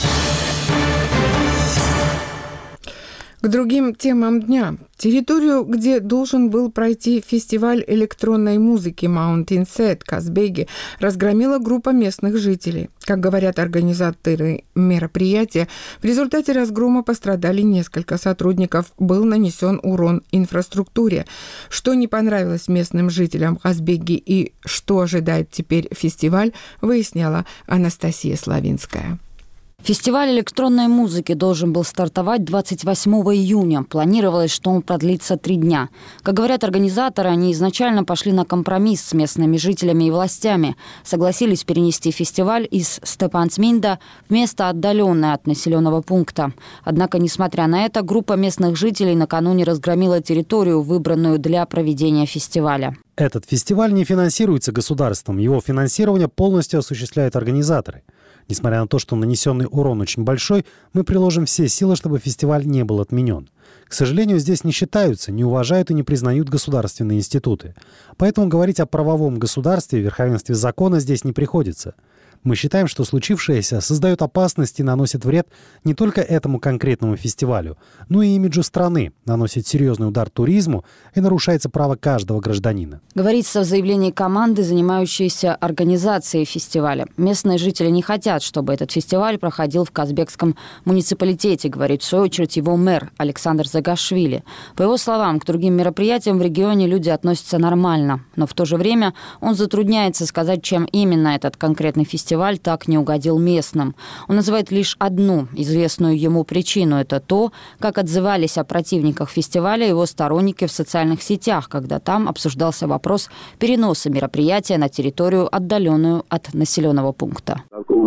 К другим темам дня. Территорию, где должен был пройти фестиваль электронной музыки Mountain Set Казбеги, разгромила группа местных жителей. Как говорят организаторы мероприятия, в результате разгрома пострадали несколько сотрудников, был нанесен урон инфраструктуре. Что не понравилось местным жителям Казбеги и что ожидает теперь фестиваль, выясняла Анастасия Славинская. Фестиваль электронной музыки должен был стартовать двадцать восьмого июня. Планировалось, что он продлится три дня. Как говорят организаторы, они изначально пошли на компромисс с местными жителями и властями. Согласились перенести фестиваль из Степансминда в место, отдаленное от населенного пункта. Однако, несмотря на это, группа местных жителей накануне разгромила территорию, выбранную для проведения фестиваля. Этот фестиваль не финансируется государством. Его финансирование полностью осуществляют организаторы. Несмотря на то, что нанесенный урон очень большой, мы приложим все силы, чтобы фестиваль не был отменен. К сожалению, здесь не считаются, не уважают и не признают государственные институты. Поэтому говорить о правовом государстве и верховенстве закона здесь не приходится. Мы считаем, что случившееся создает опасность и наносит вред не только этому конкретному фестивалю, но и имиджу страны, наносит серьезный удар туризму и нарушается право каждого гражданина. Говорится в заявлении команды, занимающейся организацией фестиваля. Местные жители не хотят, чтобы этот фестиваль проходил в казбекском муниципалитете, говорит в свою очередь его мэр Александр Загашвили. По его словам, к другим мероприятиям в регионе люди относятся нормально, но в то же время он затрудняется сказать, чем именно этот конкретный фестиваль Фестиваль так не угодил местным. Он называет лишь одну известную ему причину. Это то, как отзывались о противниках фестиваля его сторонники в социальных сетях, когда там обсуждался вопрос переноса мероприятия на территорию, отдаленную от населенного пункта.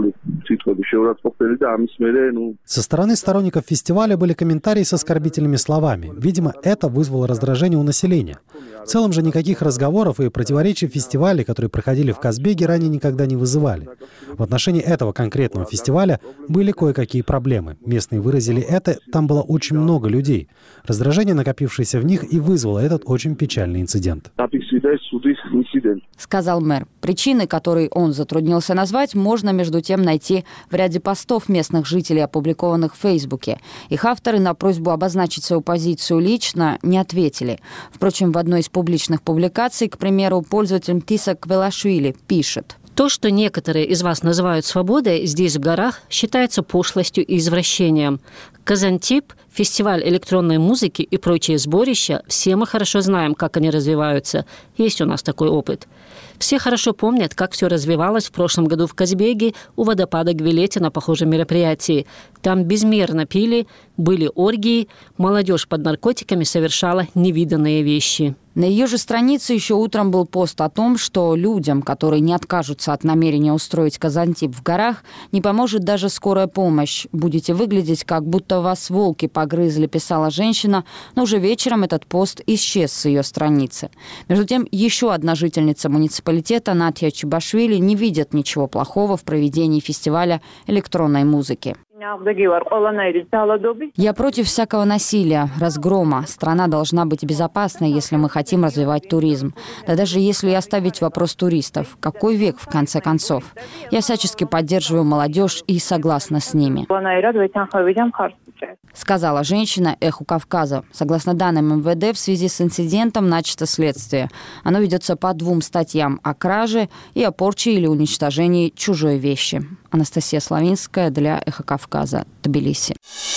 Со стороны сторонников фестиваля были комментарии с оскорбительными словами. Видимо, это вызвало раздражение у населения. В целом же никаких разговоров и противоречий в фестивале, которые проходили в Казбеге, ранее никогда не вызывали. В отношении этого конкретного фестиваля были кое-какие проблемы. Местные выразили это, там было очень много людей. Раздражение, накопившееся в них, и вызвало этот очень печальный инцидент. Сказал мэр. Причины, которые он затруднился назвать, можно между тем найти в ряде постов местных жителей, опубликованных в Фейсбуке. Их авторы на просьбу обозначить свою позицию лично не ответили. Впрочем, в одной из публичных публикаций, к примеру, пользователь Тиса Квелашвили пишет: То, что некоторые из вас называют свободой, здесь в горах считается пошлостью и извращением. Казантип, фестиваль электронной музыки и прочие сборища, все мы хорошо знаем, как они развиваются. Есть у нас такой опыт. Все хорошо помнят, как все развивалось в прошлом году в Казбеге у водопада Гвилети на похожем мероприятии. Там безмерно пили, были оргии, молодежь под наркотиками совершала невиданные вещи. На ее же странице еще утром был пост о том, что людям, которые не откажутся от намерения устроить казантип в горах, не поможет даже скорая помощь. Будете выглядеть, как будто вас волки погрызли, писала женщина, но уже вечером этот пост исчез с ее страницы. Между тем, еще одна жительница муниципалитета Натья Чебашвили не видит ничего плохого в проведении фестиваля электронной музыки. Я против всякого насилия, разгрома. Страна должна быть безопасной, если мы хотим развивать туризм. Да даже если оставить вопрос туристов. Какой век, в конце концов? Я всячески поддерживаю молодежь и согласна с ними. Сказала женщина «Эху Кавказа». Согласно данным эм вэ дэ, в связи с инцидентом начато следствие. Оно ведется по двум статьям – о краже и о порче или уничтожении чужой вещи. Анастасия Славинская для «Эхо Кавказа», Тбилиси.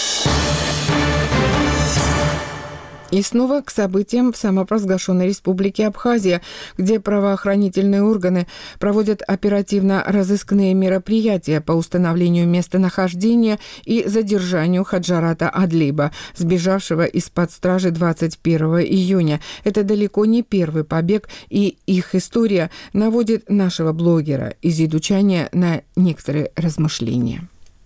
И снова к событиям в самопровозглашенной республике Абхазия, где правоохранительные органы проводят оперативно-розыскные мероприятия по установлению местонахождения и задержанию Хаджарата Адлиба, сбежавшего из-под стражи двадцать первого июня. Это далеко не первый побег, и их история наводит нашего блогера Изиду Чаня на некоторые размышления.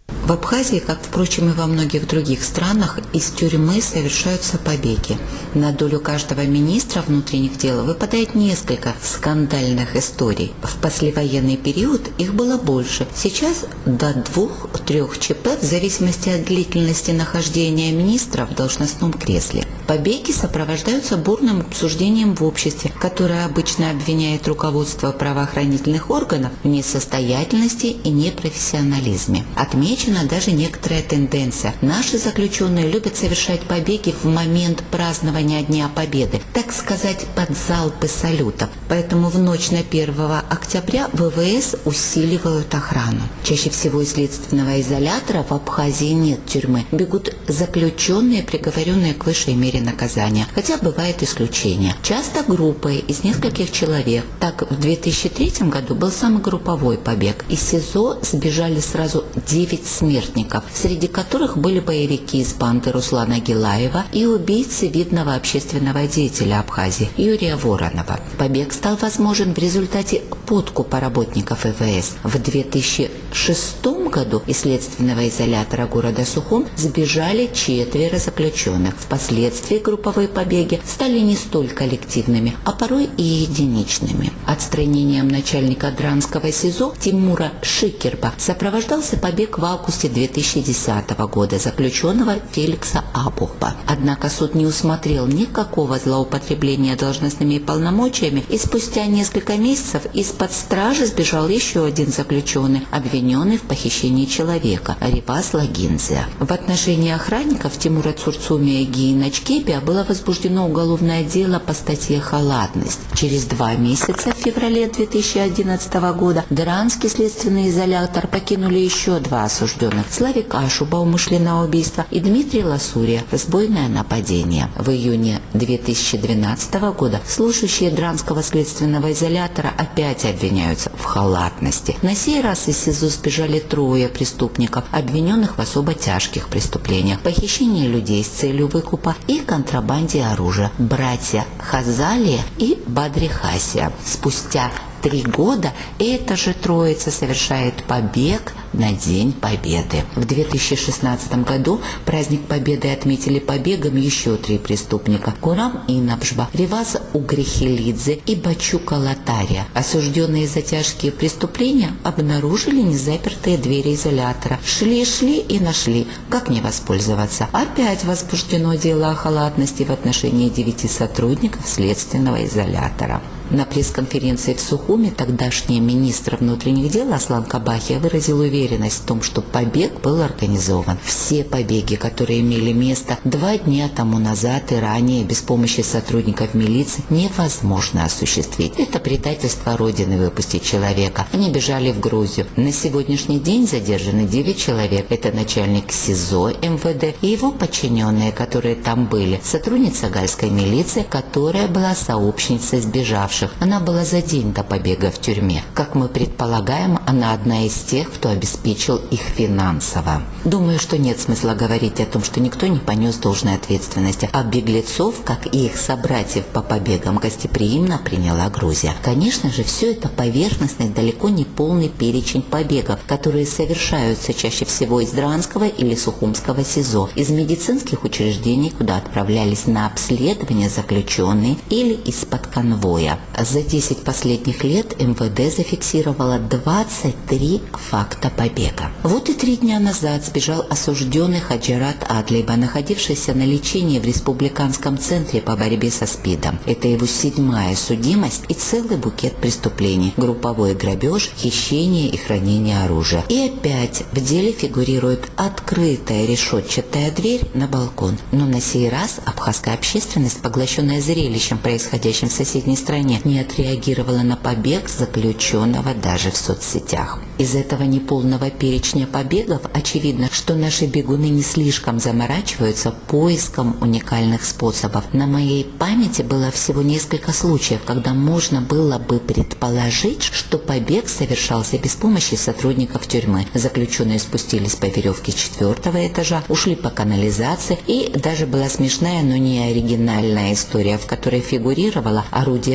В Абхазии, как, впрочем, и во многих других странах, из тюрьмы совершаются побеги. На долю каждого министра внутренних дел выпадает несколько скандальных историй. В послевоенный период их было больше. Сейчас до двух-трех ЧП в зависимости от длительности нахождения министра в должностном кресле. Побеги сопровождаются бурным обсуждением в обществе, которое обычно обвиняет руководство правоохранительных органов в несостоятельности и непрофессионализме. Отмечена даже некоторая тенденция. Наши заключенные любят совершать побеги в момент празднования Дня Победы, так сказать, под залпы салютов. Поэтому в ночь на первого октября ВВС усиливают охрану. Чаще всего из следственного изолятора в Абхазии нет тюрьмы. Бегут заключенные, приговоренные к высшей мере наказания. Хотя бывают исключения. Часто группой из нескольких человек. Так, в две тысячи третьем году был самый групповой побег. Из СИЗО сбежали сразу девять смертников, среди которых были боевики из банды Руслана Гилаева и убийцы видного общественного деятеля Абхазии Юрия Воронова. Побег стал возможен в результате подкупа работников ВВС. В две тысячи шестом году из следственного изолятора города Сухум сбежали четверо заключенных. Впоследствии групповые побеги стали не столь коллективными, а порой и единичными. Отстранением начальника Дранского СИЗО Тимура Шикерба сопровождался побег в августе две тысячи десятого года заключенного Феликса Абухба. Однако суд не усмотрел никакого злоупотребления должностными полномочиями, и спустя несколько месяцев из-под стражи сбежал еще один заключенный, обвиненный в похищении человека – Рипас Лагинзе. В отношении охранников Тимура Цурцумия и Гиина Чкепия было возбуждено уголовное дело по статье «Халатность». Через два месяца, в феврале две тысячи одиннадцатого года, Дранский следственный изолятор покинули еще два осужденных – Славик Ашуба, умышленное убийство, и Дмитрий Ласурия, разбойное нападение. В июне две тысячи двенадцатого года служащие Дранского следственного изолятора опять обвиняются в халатности. На сей раз из СИЗО сбежали трое преступников, обвиненных в особо тяжких преступлениях: похищении людей с целью выкупа и контрабанде оружия. Братья Хазалия и Бадри Хасия. Спустя три года эта же троица совершает побег на День Победы. В две тысячи шестнадцатом году праздник Победы отметили побегом еще три преступника: Курам Инабжба, Риваз Угрихилидзе и Бачука Латария. Осужденные за тяжкие преступления обнаружили незапертые двери изолятора. Шли-шли и нашли, как не воспользоваться. Опять возбуждено дело о халатности в отношении девяти сотрудников следственного изолятора. На пресс-конференции в Сухуме тогдашний министр внутренних дел Аслан Кабахия выразил уверенность в том, что побег был организован. Все побеги, которые имели место два дня тому назад и ранее, без помощи сотрудников милиции невозможно осуществить. Это предательство Родины выпустить человека. Они бежали в Грузию. На сегодняшний день задержаны девять человек. Это начальник СИЗО МВД и его подчиненные, которые там были. Сотрудница гальской милиции, которая была сообщницей сбежавших. Она была за день до побега в тюрьме. Как мы предполагаем, она одна из тех, кто обеспечил их финансово. Думаю, что нет смысла говорить о том, что никто не понес должной ответственности, а беглецов, как и их собратьев по побегам, гостеприимно приняла Грузия. Конечно же, все это поверхностный, далеко не полный перечень побегов, которые совершаются чаще всего из Дранского или Сухумского СИЗО, из медицинских учреждений, куда отправлялись на обследование заключенные, или из-под конвоя. За десять последних лет МВД зафиксировало двадцать три факта побега. Вот и три дня назад сбежал осужденный Хаджират Адлиба, находившийся на лечении в Республиканском центре по борьбе со СПИДом. Это его седьмая судимость и целый букет преступлений: групповой грабеж, хищение и хранение оружия. И опять в деле фигурирует открытая решетчатая дверь на балкон. Но на сей раз абхазская общественность, поглощенная зрелищем, происходящим в соседней стране, не отреагировала на побег заключенного даже в соцсетях. Из этого неполного перечня побегов очевидно, что наши бегуны не слишком заморачиваются поиском уникальных способов. На моей памяти было всего несколько случаев, когда можно было бы предположить, что побег совершался без помощи сотрудников тюрьмы. Заключенные спустились по веревке с четвертого этажа, ушли по канализации, и даже была смешная, но не оригинальная история, в которой фигурировало орудие подкупа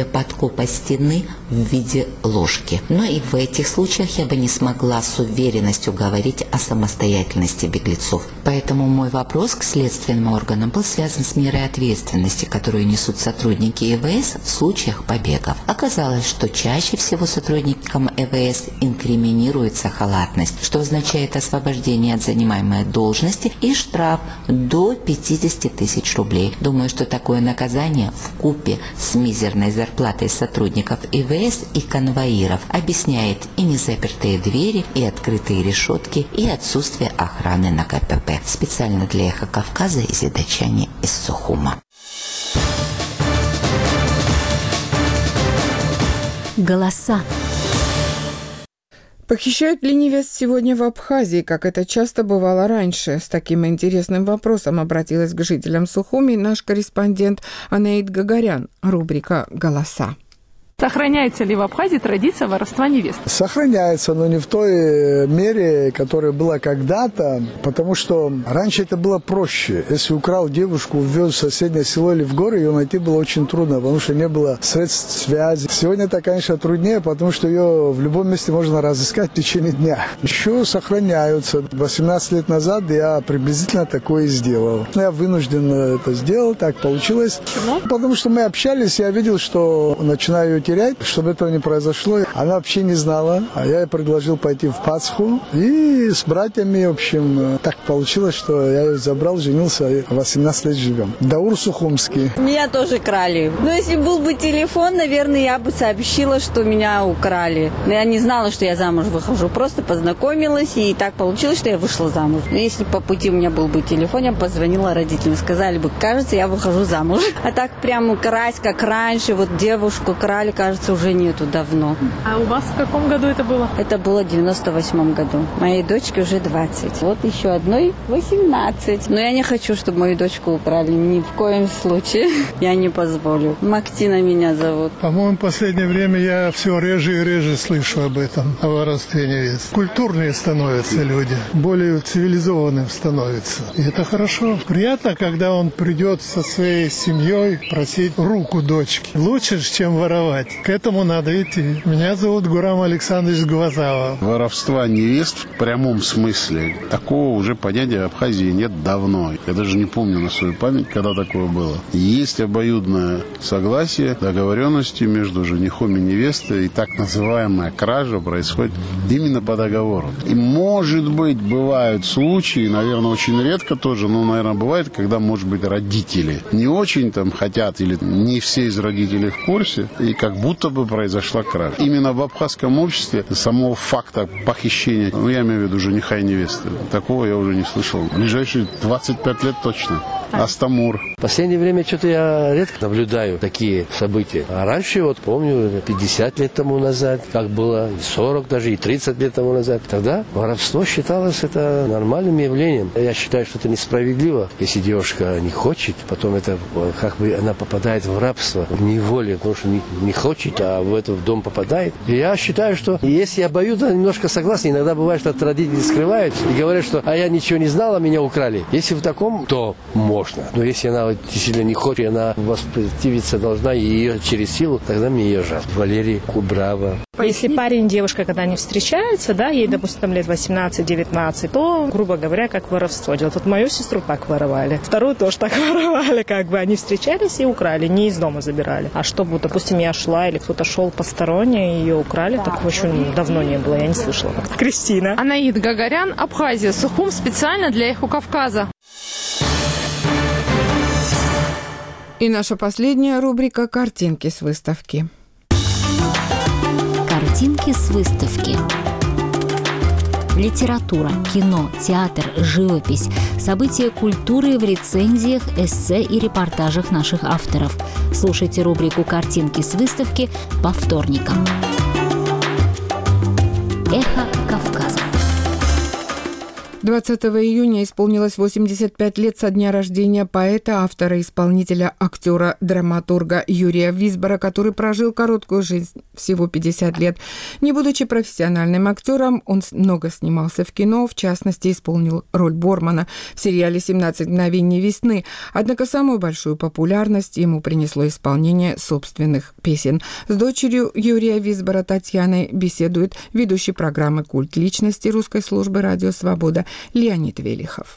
раскопа стены в виде ложки. Но и в этих случаях я бы не смогла с уверенностью говорить о самостоятельности беглецов. Поэтому мой вопрос к следственным органам был связан с мерой ответственности, которую несут сотрудники И В С в случаях побегов. Оказалось, что чаще всего сотрудникам И В С инкриминируется халатность, что означает освобождение от занимаемой должности и штраф до пятьдесят тысяч рублей. Думаю, что такое наказание вкупе с мизерной зарплатой сотрудников И В С и конвоиров объясняет и незапертые двери, и открытые решетки, и отсутствие охраны на К П П. Специально для Эхо Кавказа Изидачане из Сухума. Голоса. Похищают ли невест сегодня в Абхазии, как это часто бывало раньше? С таким интересным вопросом обратилась к жителям Сухуми наш корреспондент Анаид Гагарян. Рубрика «Голоса». Сохраняется ли в Абхазии традиция воровства невест? Сохраняется, но не в той мере, которая была когда-то, потому что раньше это было проще. Если украл девушку, увез в соседнее село или в горы, ее найти было очень трудно, потому что не было средств связи. Сегодня это, конечно, труднее, потому что ее в любом месте можно разыскать в течение дня. Еще сохраняются. восемнадцать лет назад я приблизительно такое сделал. Я вынужден это сделал, так получилось. Почему? Потому что мы общались, я видел, что начинаю терять, чтобы этого не произошло. Она вообще не знала, а я ей предложил пойти в Пасху. И с братьями, в общем, так получилось, что я ее забрал, женился, восемнадцать лет живем. Даур Сухумский. Меня тоже крали. Но если был бы телефон, наверное, я бы сообщила, что меня украли. Но я не знала, что я замуж выхожу. Просто познакомилась, и так получилось, что я вышла замуж. Но если по пути у меня был бы телефон, я бы позвонила родителям, сказали бы, кажется, я выхожу замуж. А так прямо красть, как раньше, вот девушку крали, кажется, уже нету давно. А у вас в каком году это было? Это было в девяносто восьмом году. Моей дочке уже двадцать. Вот еще одной восемнадцать. Но я не хочу, чтобы мою дочку украли. Ни в коем случае. Я не позволю. Мактина меня зовут. По-моему, в последнее время я все реже и реже слышу об этом, о воровстве невест. Культурнее становятся люди. Более цивилизованным становятся. И это хорошо. Приятно, когда он придет со своей семьей просить руку дочки. Лучше, чем воровать. К этому надо идти. Меня зовут Гурам Александрович Гвазава. Воровства невест в прямом смысле. Такого уже понятия в Абхазии нет давно. Я даже не помню на свою память, когда такое было. Есть обоюдное согласие, договоренности между женихом и невестой, и так называемая кража происходит именно по договору. И, может быть, бывают случаи, наверное, очень редко тоже, но, наверное, бывает, когда, может быть, родители не очень там хотят, или не все из родителей в курсе, и как будто бы произошла кража. Именно в абхазском обществе самого факта похищения, ну, я имею в виду жениха и невесты, такого я уже не слышал. В ближайшие двадцать пять лет точно. Астамур. В последнее время что-то я редко наблюдаю такие события. А раньше, вот помню, пятьдесят лет тому назад, как было, и сорок даже, и тридцать лет тому назад. Тогда воровство считалось это нормальным явлением. Я считаю, что это несправедливо. Если девушка не хочет, потом это как бы она попадает в рабство, в неволе, потому что не, не хочет, а в этот дом попадает. И я считаю, что если обоюдно немножко согласны, иногда бывает, что родители скрывают и говорят, что а я ничего не знала, меня украли. Если в таком, то можно. Но если она вот, действительно не хочет, она воспротивиться должна, и ее через силу, тогда мне ее жаль. Валерий Кубрава. Если парень и девушка, когда они встречаются, да, ей, допустим, там лет восемнадцать-девятнадцать, то, грубо говоря, как воровство делают. Вот мою сестру так воровали, вторую тоже так воровали, как бы они встречались и украли, не из дома забирали. А чтобы, допустим, я шла или кто-то шел посторонний, ее украли, такого еще давно не было, я не слышала. Кристина. Анаид Гагарян, Абхазия, Сухум, специально для Эхо Кавказа. И наша последняя рубрика «Картинки с выставки». Картинки с выставки. Литература, кино, театр, живопись, события культуры в рецензиях, эссе и репортажах наших авторов. Слушайте рубрику «Картинки с выставки» по вторникам. Эхо Кавказа. двадцатого июня исполнилось восемьдесят пять лет со дня рождения поэта, автора, исполнителя, актера, драматурга Юрия Висбора, который прожил короткую жизнь, всего пятьдесят лет. Не будучи профессиональным актером, он много снимался в кино, в частности, исполнил роль Бормана в сериале «семнадцать мгновений весны». Однако самую большую популярность ему принесло исполнение собственных песен. С дочерью Юрия Висбора Татьяной беседует ведущий программы «Культ личности» русской службы «Радио Свобода» Леонид Велихов.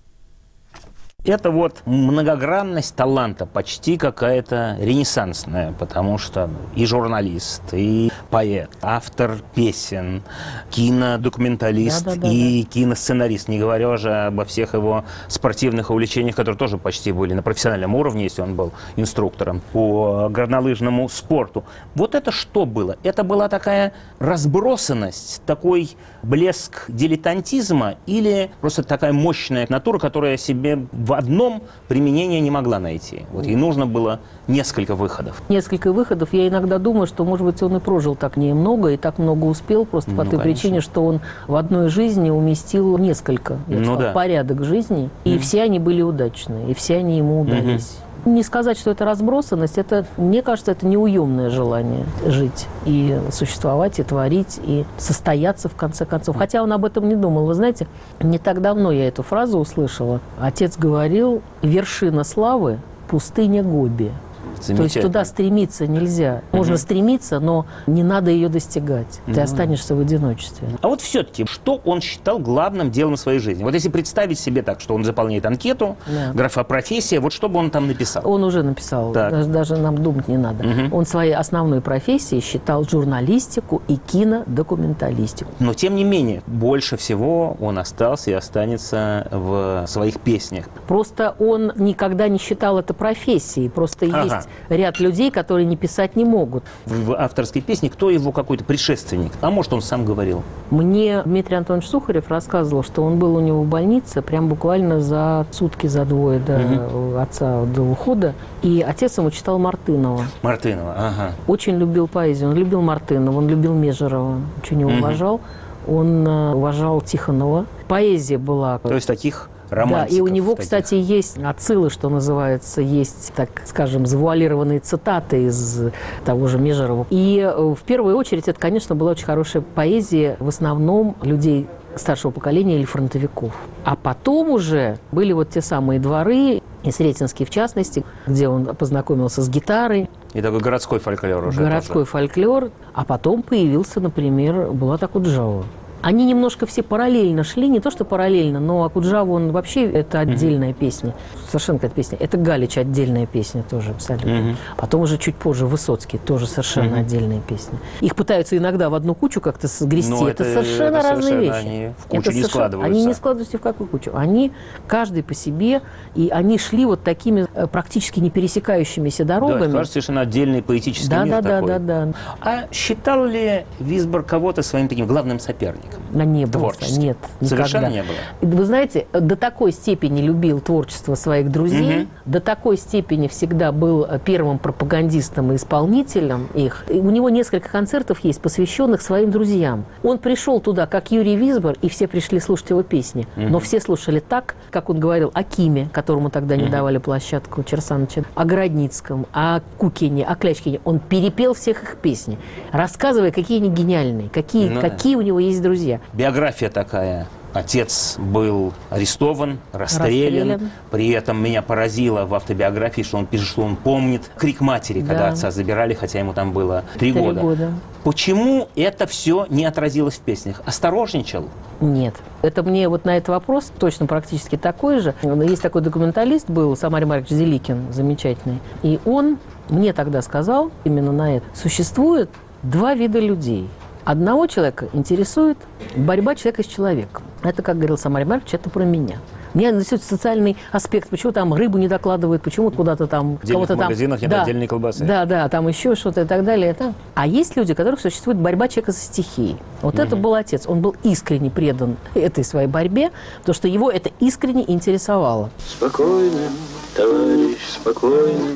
Это вот многогранность таланта почти какая-то ренессансная, потому что и журналист, и поэт, автор песен, кинодокументалист, да, да, да, и да. киносценарист, не говоря уже обо всех его спортивных увлечениях, которые тоже почти были на профессиональном уровне, если он был инструктором по горнолыжному спорту. Вот это что было? Это была такая разбросанность, такой блеск дилетантизма или просто такая мощная натура, которая себе в одном применения не могла найти. Вот ей нужно было несколько выходов. Несколько выходов. Я иногда думаю, что, может быть, он и прожил так немного и так много успел, просто ну, по той конечно. причине, что он в одной жизни уместил несколько, я ну, сказала, да. порядок жизни, и mm. все они были удачные, и все они ему удались. Mm-hmm. Не сказать, что это разбросанность, это, мне кажется, это неуемное желание жить и существовать, и творить, и состояться в конце концов. Хотя он об этом не думал. Вы знаете, не так давно я эту фразу услышала. Отец говорил: вершина славы – пустыня Гоби. То есть туда стремиться нельзя. Можно угу. стремиться, но не надо ее достигать. Ты угу. останешься в одиночестве. А вот все-таки, что он считал главным делом своей жизни? Вот если представить себе так, что он заполняет анкету, да. графа профессия, вот что бы он там написал? Он уже написал. Даже, даже нам думать не надо. Угу. Он своей основной профессией считал журналистику и кинодокументалистику. Но тем не менее, больше всего он остался и останется в своих песнях. Просто он никогда не считал это профессией. Просто ага. есть ряд людей, которые не писать не могут. В авторской песне кто его какой-то предшественник? А может, он сам говорил? Мне Дмитрий Антонович Сухарев рассказывал, что он был у него в больнице прям буквально за сутки, за двое до угу. отца до ухода. И отец ему читал Мартынова. Мартынова, ага. Очень любил поэзию. Он любил Мартынова, он любил Межерова. Очень его угу. уважал. Он уважал Тихонова. Поэзия была... То есть таких... Да, и у него, таких. Кстати, есть отсылы, что называется, есть, так скажем, завуалированные цитаты из того же Межерова. И в первую очередь это, конечно, была очень хорошая поэзия, в основном людей старшего поколения или фронтовиков. А потом уже были вот те самые дворы, и Сретенский в частности, где он познакомился с гитарой. И такой городской фольклор уже. Городской тоже. фольклор. А потом появился, например, Булат Акуджава. Они немножко все параллельно шли, не то что параллельно, но Акуджава, он вообще, это отдельная mm-hmm. песня. Совершенно какая-то песня. Это Галич, отдельная песня тоже абсолютно. Mm-hmm. Потом уже чуть позже Высоцкий, тоже совершенно mm-hmm. отдельная песня. Их пытаются иногда в одну кучу как-то сгрести. Но это, это совершенно это разные вещи. Они в кучу это не складываются. Они не складываются ни в какую кучу. Они каждый по себе, и они шли вот такими практически не пересекающимися дорогами. Да, это кажется, совершенно отдельный поэтический да, мир да, такой. Да, да, да. А считал ли Висбор кого-то своим таким главным соперником? Не было. Нет, совершенно никогда. не было. Вы знаете, до такой степени любил творчество своих друзей, угу. до такой степени всегда был первым пропагандистом и исполнителем их. И у него несколько концертов есть, посвященных своим друзьям. Он пришел туда, как Юрий Висбор, и все пришли слушать его песни. Угу. Но все слушали так, как он говорил о Киме, которому тогда не угу. давали площадку, Черсановича, о Городницком, о Кукине, о Клячкине. Он перепел всех их песни, рассказывая, какие они гениальные, какие, ну, какие у него есть друзья. Биография такая. Отец был арестован, расстрелян. расстрелян. При этом меня поразило в автобиографии, что он пишет, что он помнит крик матери, да. когда отца забирали, хотя ему там было три года. года. Почему это все не отразилось в песнях? Осторожничал? Нет. Это мне вот на этот вопрос точно практически такой же. Есть такой документалист был, Самарий Маркович Зеликин, замечательный. И он мне тогда сказал именно на это. Существует два вида людей. Одного человека интересует борьба человека с человеком. Это, как говорил Самарий Маркович, это про меня. Меня интересует социальный аспект, почему там рыбу не докладывают, почему куда-то там... В отдельных магазинах там, нет да, отдельной колбасы. Да, да, там еще что-то и так далее. Это. А есть люди, у которых существует борьба человека со стихией. Вот угу. это был отец. Он был искренне предан этой своей борьбе, потому что его это искренне интересовало. Спокойно, товарищ, спокойно.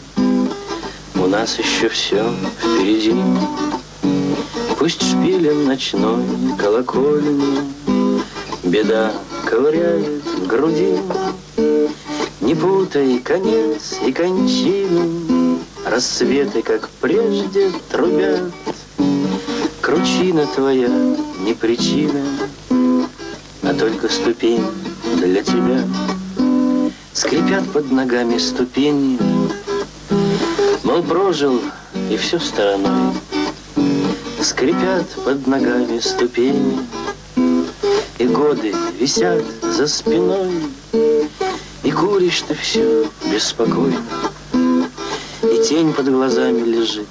У нас еще все впереди. Пусть шпилем ночной колокольни беда ковыряет в груди. Не путай конец и кончину, рассветы, как прежде, трубят. Кручина твоя не причина, а только ступень для тебя. Скрипят под ногами ступени, мол, прожил и все стороной. Скрипят под ногами ступени, и годы висят за спиной. И куришь ты все беспокойно, и тень под глазами лежит,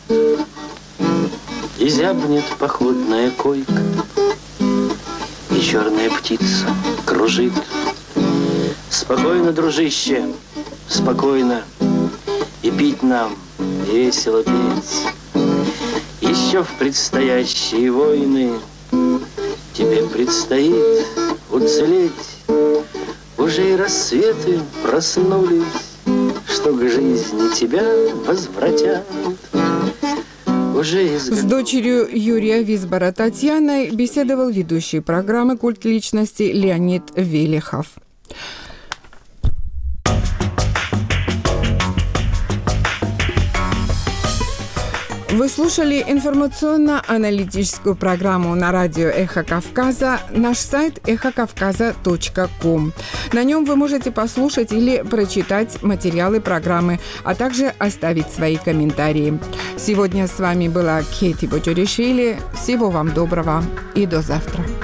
и зябнет походная койка, и черная птица кружит. Спокойно, дружище, спокойно, и пить нам, и весело петь. Еще в предстоящие войны тебе предстоит уцелеть. Уже и рассветы проснулись, что к жизни тебя возвратят. Уже из... С дочерью Юрия Висбора Татьяной беседовал ведущий программы «Культ личности» Леонид Велихов. Вы слушали информационно-аналитическую программу на радио «Эхо Кавказа», наш сайт эхо кавказа точка ком. На нем вы можете послушать или прочитать материалы программы, а также оставить свои комментарии. Сегодня с вами была Кети Ботюришвили. Всего вам доброго и до завтра.